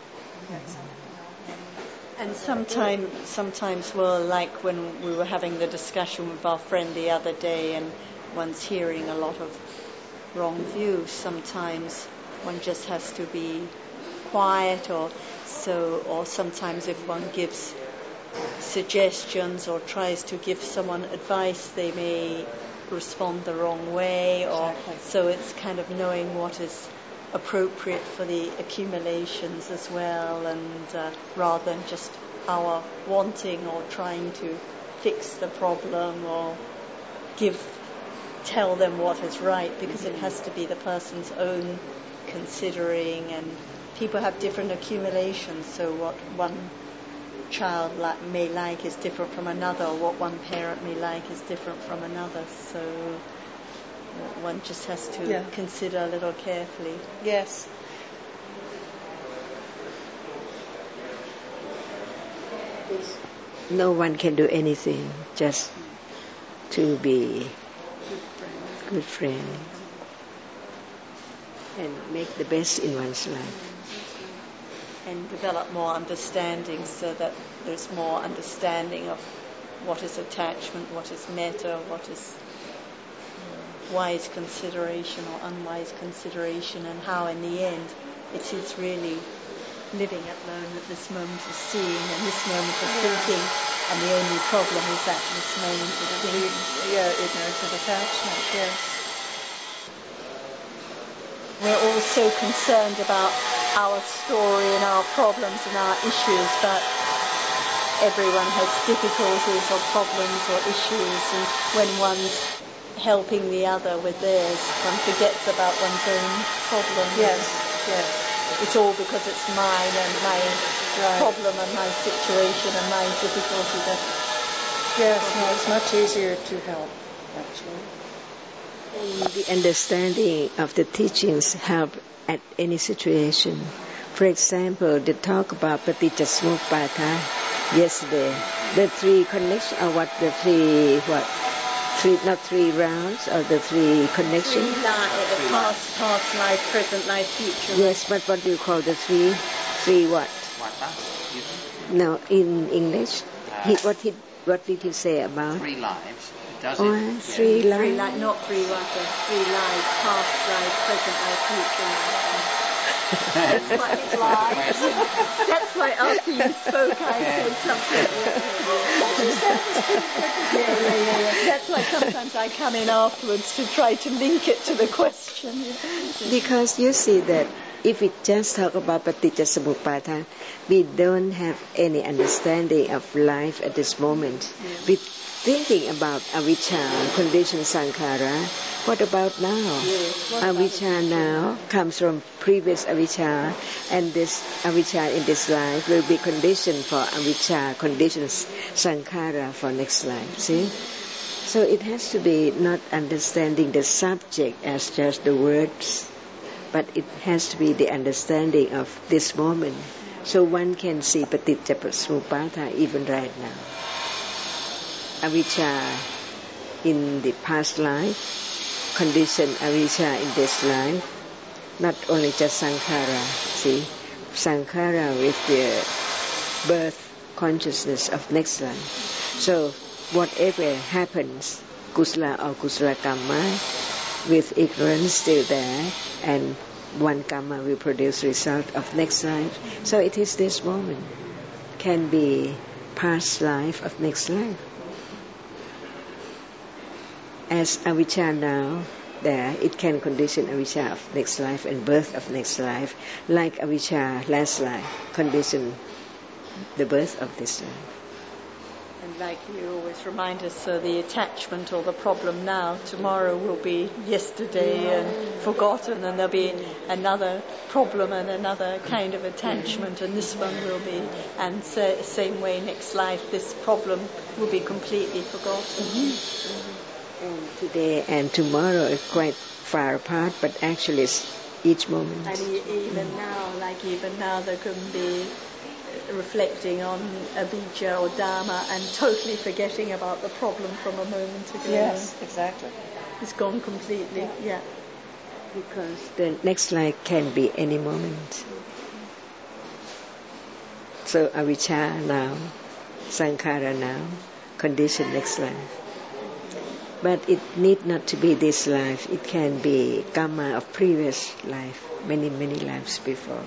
And sometimes, well, like when we were having the discussion with our friend the other day, and one's hearing a lot of wrong views, sometimes one just has to be quiet, or sometimes if one gives suggestions or tries to give someone advice, they may respond the wrong way, or so it's kind of knowing what is appropriate for the accumulations as well, and rather than just our wanting or trying to fix the problem or tell them what is right, because it has to be the person's own considering, and people have different accumulations, so what one child may like is different from another, or what one parent may like is different from another, so one just has to consider a little carefully. Yes. No one can do anything, just to be good friend and make the best in one's life. And develop more understanding, so that there's more understanding of what is attachment, what is metta, what is wise consideration or unwise consideration, and how in the end it is really living at this moment of seeing and this moment of thinking, and the only problem is that this moment of thinking. Ignorance of attachment, yes. We're all so concerned about our story and our problems and our issues, but everyone has difficulties or problems or issues, and when one's helping the other with theirs, one forgets about one's own problems. Yes. It's all because it's mine and my problem and my situation and my difficulty. It's much easier to help, actually. And the understanding of the teachings help at any situation. For example, the talk about Paticcasamuppada yesterday, the three connections, or not three rounds, or the three connections? Past life, present life, future. Yes, but what do you call the three what? No, in English. What did he say about? 3 lives. Does it? 3 lives? Not 3 watas, 3 lives, past life, present life, future life. That's why after you spoke I said something. That's why sometimes I come in afterwards to try to link it to the question. Because you see that if we just talk about Paticcasamuppada, we don't have any understanding of life at this moment. We're thinking about avijja, conditioned sankhara. What about now? Avijja now comes from previous avijja, and this avijja in this life will be conditioned for avijja, conditioned sankhara for next life. See? So it has to be not understanding the subject as just the words, but it has to be the understanding of this moment. So one can see Paticcasamuppada even right now. Avijja in the past life, conditioned avijja in this life, not only just sankhara, see, sankhara with the birth consciousness of next life. So whatever happens, kusala or kusala kamma, with ignorance still there, and one karma will produce result of next life. So it is this moment, can be past life of next life. as avijja now, there it can condition avijja of next life and birth of next life, like avijja last life condition the birth of this life. And like you always remind us, so the attachment or the problem now, tomorrow will be yesterday and forgotten, and there'll be another problem and another kind of attachment, and this one will be, and same way next life, this problem will be completely forgotten. And today and tomorrow are quite far apart, but actually it's each moment. And even now, there can be reflecting on avijja or dharma and totally forgetting about the problem from a moment ago. Yes, exactly. It's gone completely, yeah. Because the next life can be any moment. So avijja now, sankhara now, condition next life. But it need not to be this life. It can be karma of previous life, many, many lives before.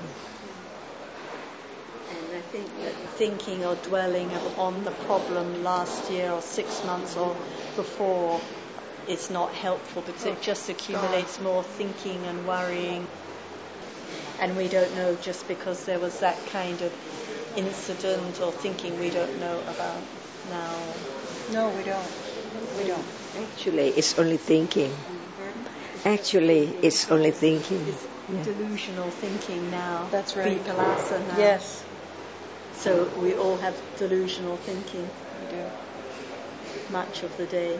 And I think that thinking or dwelling on the problem last year or 6 months or before is not helpful, because it just accumulates more thinking and worrying. And we don't know, just because there was that kind of incident or thinking, we don't know about now. No, we don't. We don't. Actually, it's only thinking. Actually, it's only thinking. It's delusional thinking now. That's right. Vipallasa now. Yes. So we all have delusional thinking. We do. Much of the day.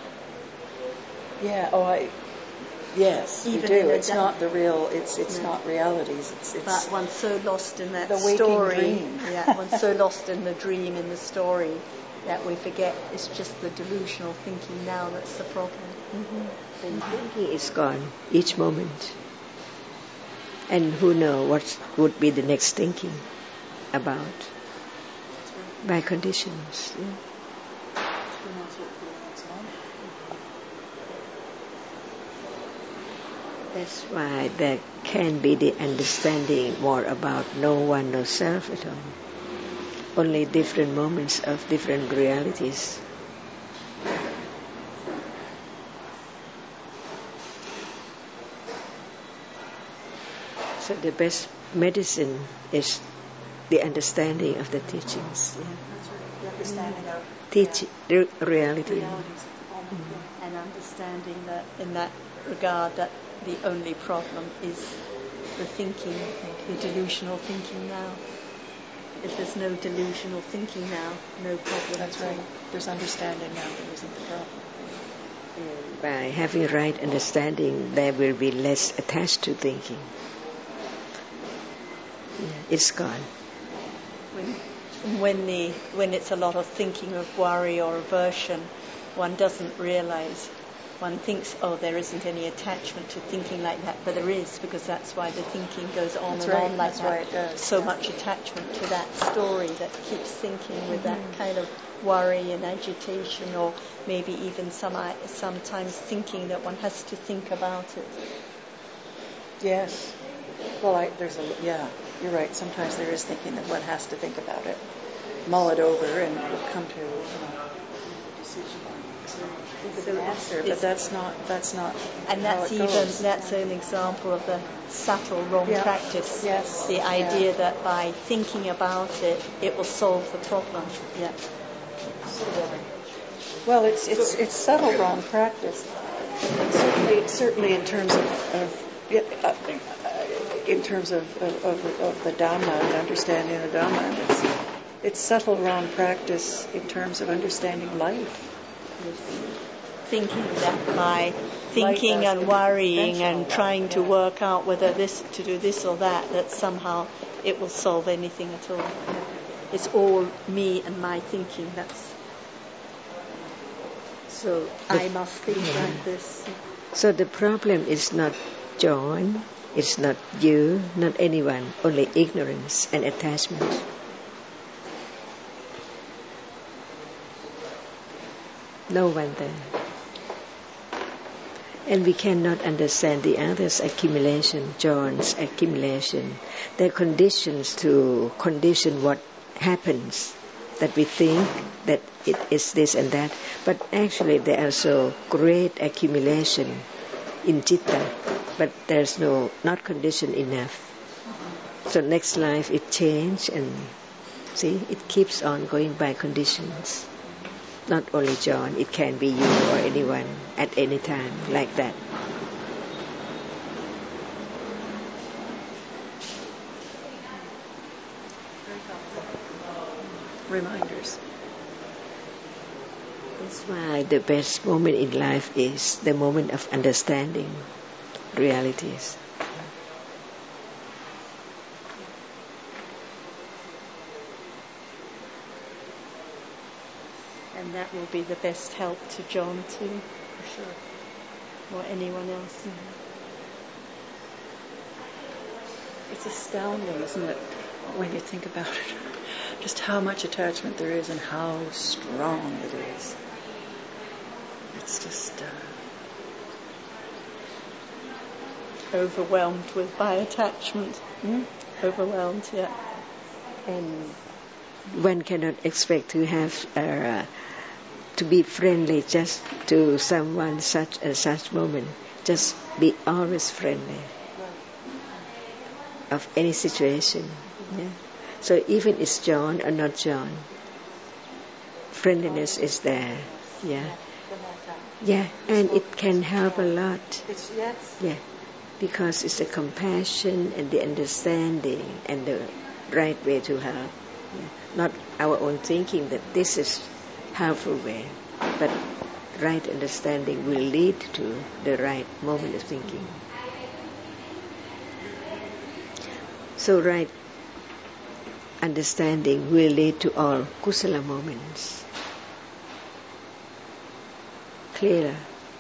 Yeah. Yes, Even we do. It's in not the real. It's not realities. It's but one's so lost in that the waking story. dream. Yeah, one's so lost in the dream, in the story, that we forget it's just the delusional thinking now that's the problem. Mm-hmm. And thinking is gone each moment. And who knows what would be the next thinking about by conditions. Yeah. That's why there can be the understanding more about no one, no self at all. Only different moments of different realities. So the best medicine is the understanding of the teachings. Yeah. That's right. The understanding of reality. Realities of the moment. And understanding that in that regard that the only problem is the thinking, the delusional thinking now. If there's no delusional thinking now, no problem. That's right. There's understanding now. There isn't the problem. And by having right understanding, there will be less attached to thinking. Yeah, it's gone. When it's a lot of thinking of worry or aversion, one doesn't realize. One thinks, oh, there isn't any attachment to thinking like that, but there is, because that's why the thinking goes on That's and right. on like That's that. why it does. So much attachment to that story that keeps thinking with that kind of worry and agitation, or maybe even sometimes thinking that one has to think about it. Yes. Well, you're right. Sometimes there is thinking that one has to think about it, mull it over, and come to a decision. With an answer, but that's not. And how it goes. that's an example of the subtle wrong practice. Yes. The idea that by thinking about it, it will solve the problem. Yeah. Well, it's subtle wrong practice. Certainly in terms of the Dhamma and understanding the Dhamma, it's subtle wrong practice in terms of understanding life. Thinking that by thinking and worrying and trying to work out whether to do this or that somehow it will solve anything at all. It's all me and my thinking. So I must think like this. So the problem is not John, it's not you, not anyone, only ignorance and attachment. No one there. And we cannot understand the other's accumulation, John's accumulation. They're conditions to condition what happens that we think that it is this and that, but actually there are so great accumulation in citta, but there's not condition enough. So next life it change, and see, it keeps on going by conditions. Not only John, it can be you or anyone at any time like that. Reminders. That's why the best moment in life is the moment of understanding realities. And that will be the best help to John too, for sure, or anyone else. It's astounding, isn't it, when you think about it, just how much attachment there is and how strong it is. It's just Overwhelmed by attachment. Overwhelmed, yeah. And one cannot expect to have to be friendly just to someone such and such moment. Just be always friendly of any situation. Yeah. So even it's John or not John, friendliness is there. Yeah. Yeah, and it can help a lot. Yeah, because it's the compassion and the understanding and the right way to help. Yeah. Not our own thinking that this is helpful way, but right understanding will lead to the right moment of thinking. So right understanding will lead to all kusala moments. Clearer.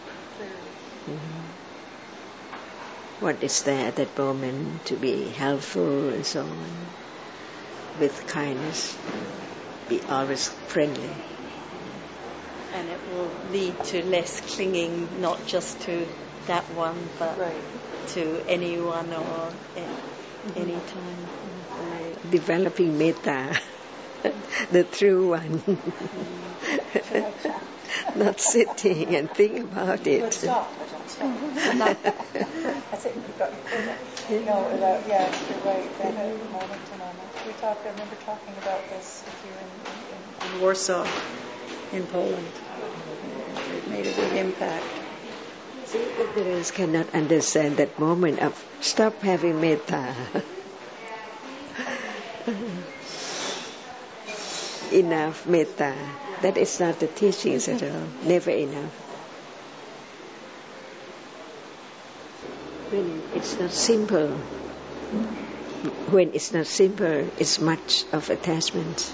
What is there at that moment to be helpful and so on. With kindness, be always friendly. And it will lead to less clinging, not just to that one, but to anyone or any time. Developing metta, the true one. Not sitting and think about it. I think you've got you're right. Moment to moment. I remember talking about this with you in Warsaw, in Poland. It made a big impact. See, ignorance cannot understand that moment of stop having metta. Enough metta. That is not the teachings at all. Never enough. When it's not simple, it's much of attachment.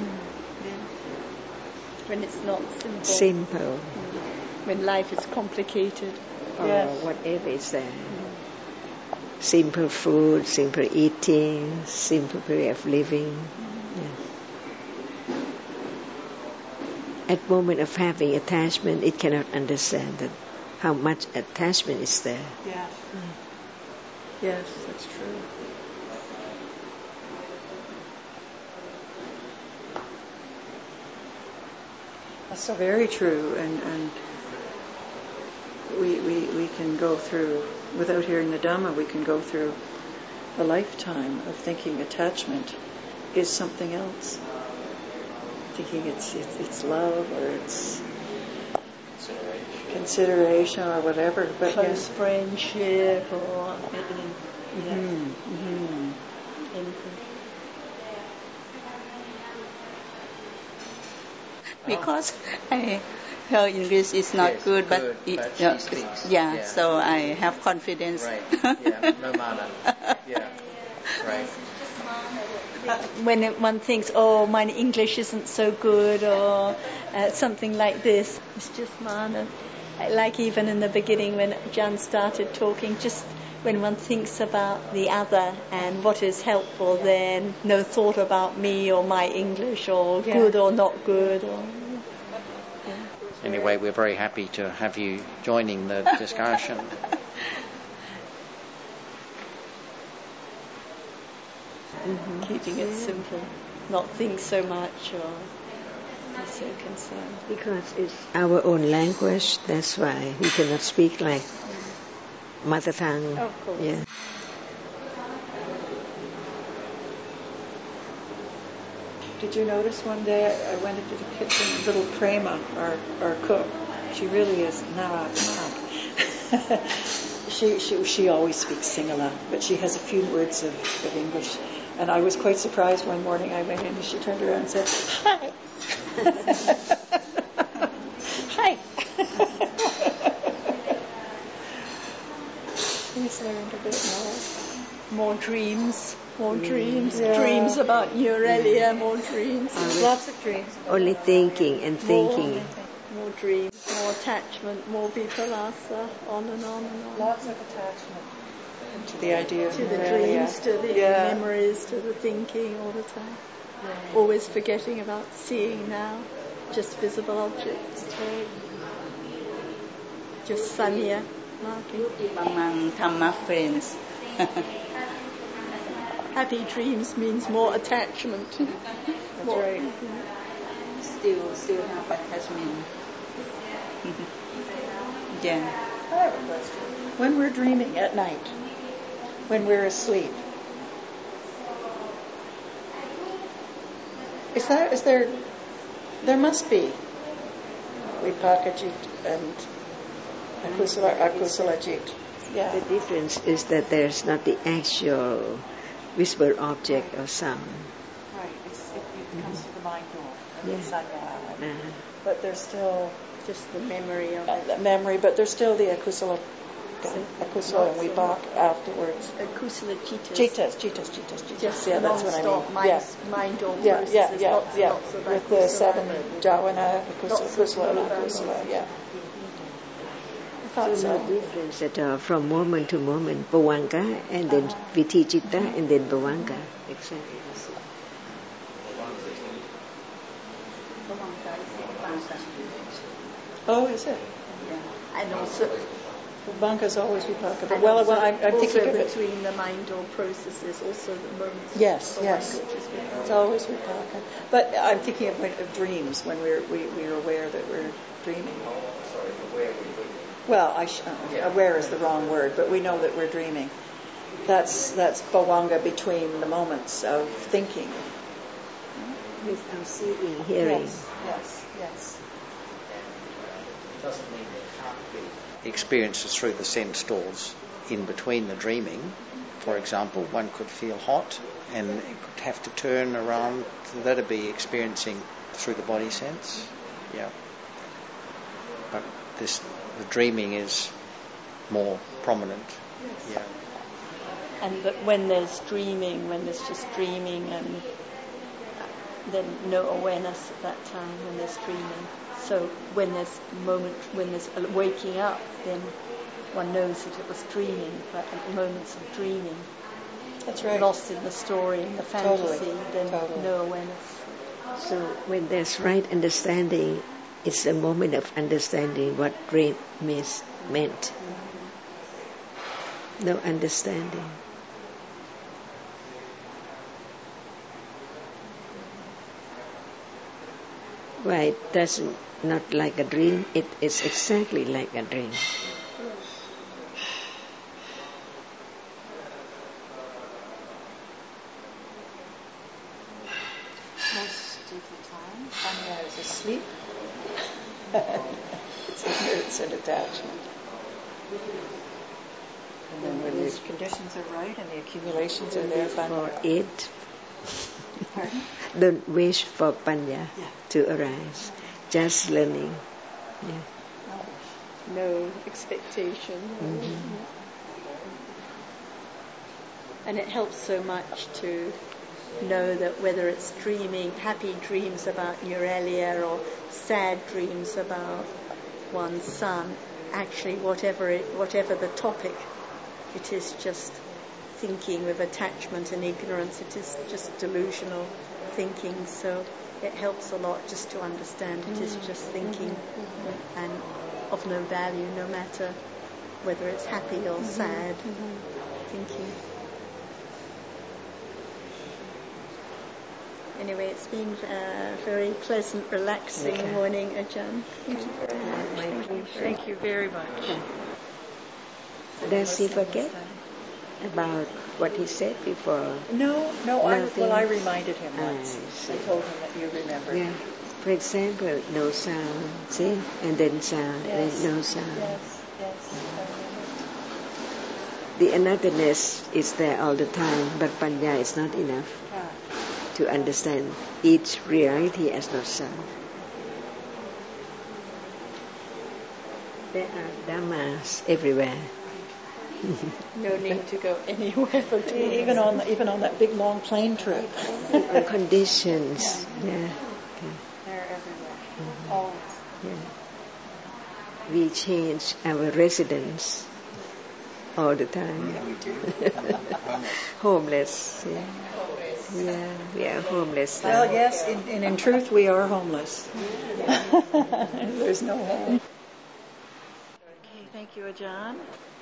When it's not simple. When life is complicated. Or whatever is there. Simple food, simple eating, simple way of living. At moment of having attachment, it cannot understand that how much attachment is there. Yeah. Yes, that's true. That's so very true, and we can go through, without hearing the Dhamma, we can go through a lifetime of thinking attachment is something else. Thinking it's love or it's consideration or whatever, but close friendship or anything. Because her English is not good, but she speaks. So I have confidence. Right. Yeah. No mana. Yeah. Right. When one thinks, oh, my English isn't so good, or something like this, it's just mana. Like even in the beginning when Jan started talking, just when one thinks about the other and what is helpful, then no thought about me or my English or good or not good. Anyway, we're very happy to have you joining the discussion. Keeping it simple, not think so much or He's so concerned. Because it's our own language, that's why we cannot speak like mother tongue. Of course. Yeah. Did you notice one day I went into the kitchen, little Prema, our cook, she really is Narak. She always speaks Sinhala, but she has a few words of English. And I was quite surprised one morning I went in and she turned around and said, "Hi." Hi. He's learned a bit more dreams. Dreams about Aurelia, more dreams. Lots of dreams. Only thinking and thinking. More dreams, more attachment, more viparasa, on and on and on. Lots of attachment to the idea of Aurelia. To the dreams, to the memories, to the thinking all the time. Yeah. Always forgetting about seeing now, just visible objects. Just sanya, marking. Among Dhamma friends. Happy dreams means more attachment. That's right. Still have attachment. Yeah. I have a question. When we're dreaming at night, when we're asleep, is there must be Vipaka-jit and Akusala-jit. Yeah. The difference is that there's not the actual whisper object or sound. Right. It comes to the mind door. Yeah. But there's still just the memory of it. The memory, but there's still the akusala and vipaka afterwards. Akusala citas. Citas. Just Yeah, that's what I mean. Mind or processes. Lots of with the 7 jhana, akusala and akusala, yeah. So no difference at all from moment to moment, bhavanga and then viticita and then bhavanga. Exactly the same. Oh, is it? Yeah. And also Bhavanga is always vipaka. But I'm thinking of it between the mind or processes, also the moments. Yes. It's always vipaka. But I'm thinking of dreams when we're aware that we're dreaming. Well, aware is the wrong word, but we know that we're dreaming. That's bhavanga between the moments of thinking. Without seeing, hearing. Yes. Doesn't mean there can't be experiences through the sense doors in between the dreaming. For example, one could feel hot and it could have to turn around. So that'd be experiencing through the body sense. Yeah. But the dreaming is more prominent. Yes. Yeah. And but when there's dreaming, when there's just dreaming, and then no awareness at that time when there's dreaming. So when there's a waking up, then one knows that it was dreaming. But at moments of dreaming, that's right, lost in the story and the fantasy, then no awareness. So when there's right understanding, it's a moment of understanding what dream meant. No understanding. Why it doesn't not like a dream? It is exactly like a dream. Most of the time, Anya is asleep. It's ignorance and attachment. And then when these conditions are right and the accumulations are there, for it. Pardon? Don't wish for panya to arise. Just learning. Yeah. No expectation. Mm-hmm. And it helps so much to know that whether it's dreaming, happy dreams about Aurelia or sad dreams about one's son, actually whatever the topic, it is just thinking with attachment and ignorance. It is just delusional thinking. So it helps a lot just to understand it is just thinking and of no value, no matter whether it's happy or sad thinking. Anyway, it's been a very pleasant, relaxing morning, Ajahn. Thank you very much. Thank you very much. Does he forget about what he said before? No. I reminded him once. see. I told him that you remembered. Yeah. For example, no sound, see? And then sound, and then no sound. Yes. The anotherness is there all the time, but panya is not enough to understand each reality as not sound. There are dhammas everywhere. No need to go anywhere. Even on that big long plane trip. On conditions, yeah. They're everywhere. Always. Yeah. We change our residence all the time. Yeah, we do. Homeless. Yeah, we are homeless. Well, yes, in truth, we are homeless. There's no home. Okay, thank you, Ajahn.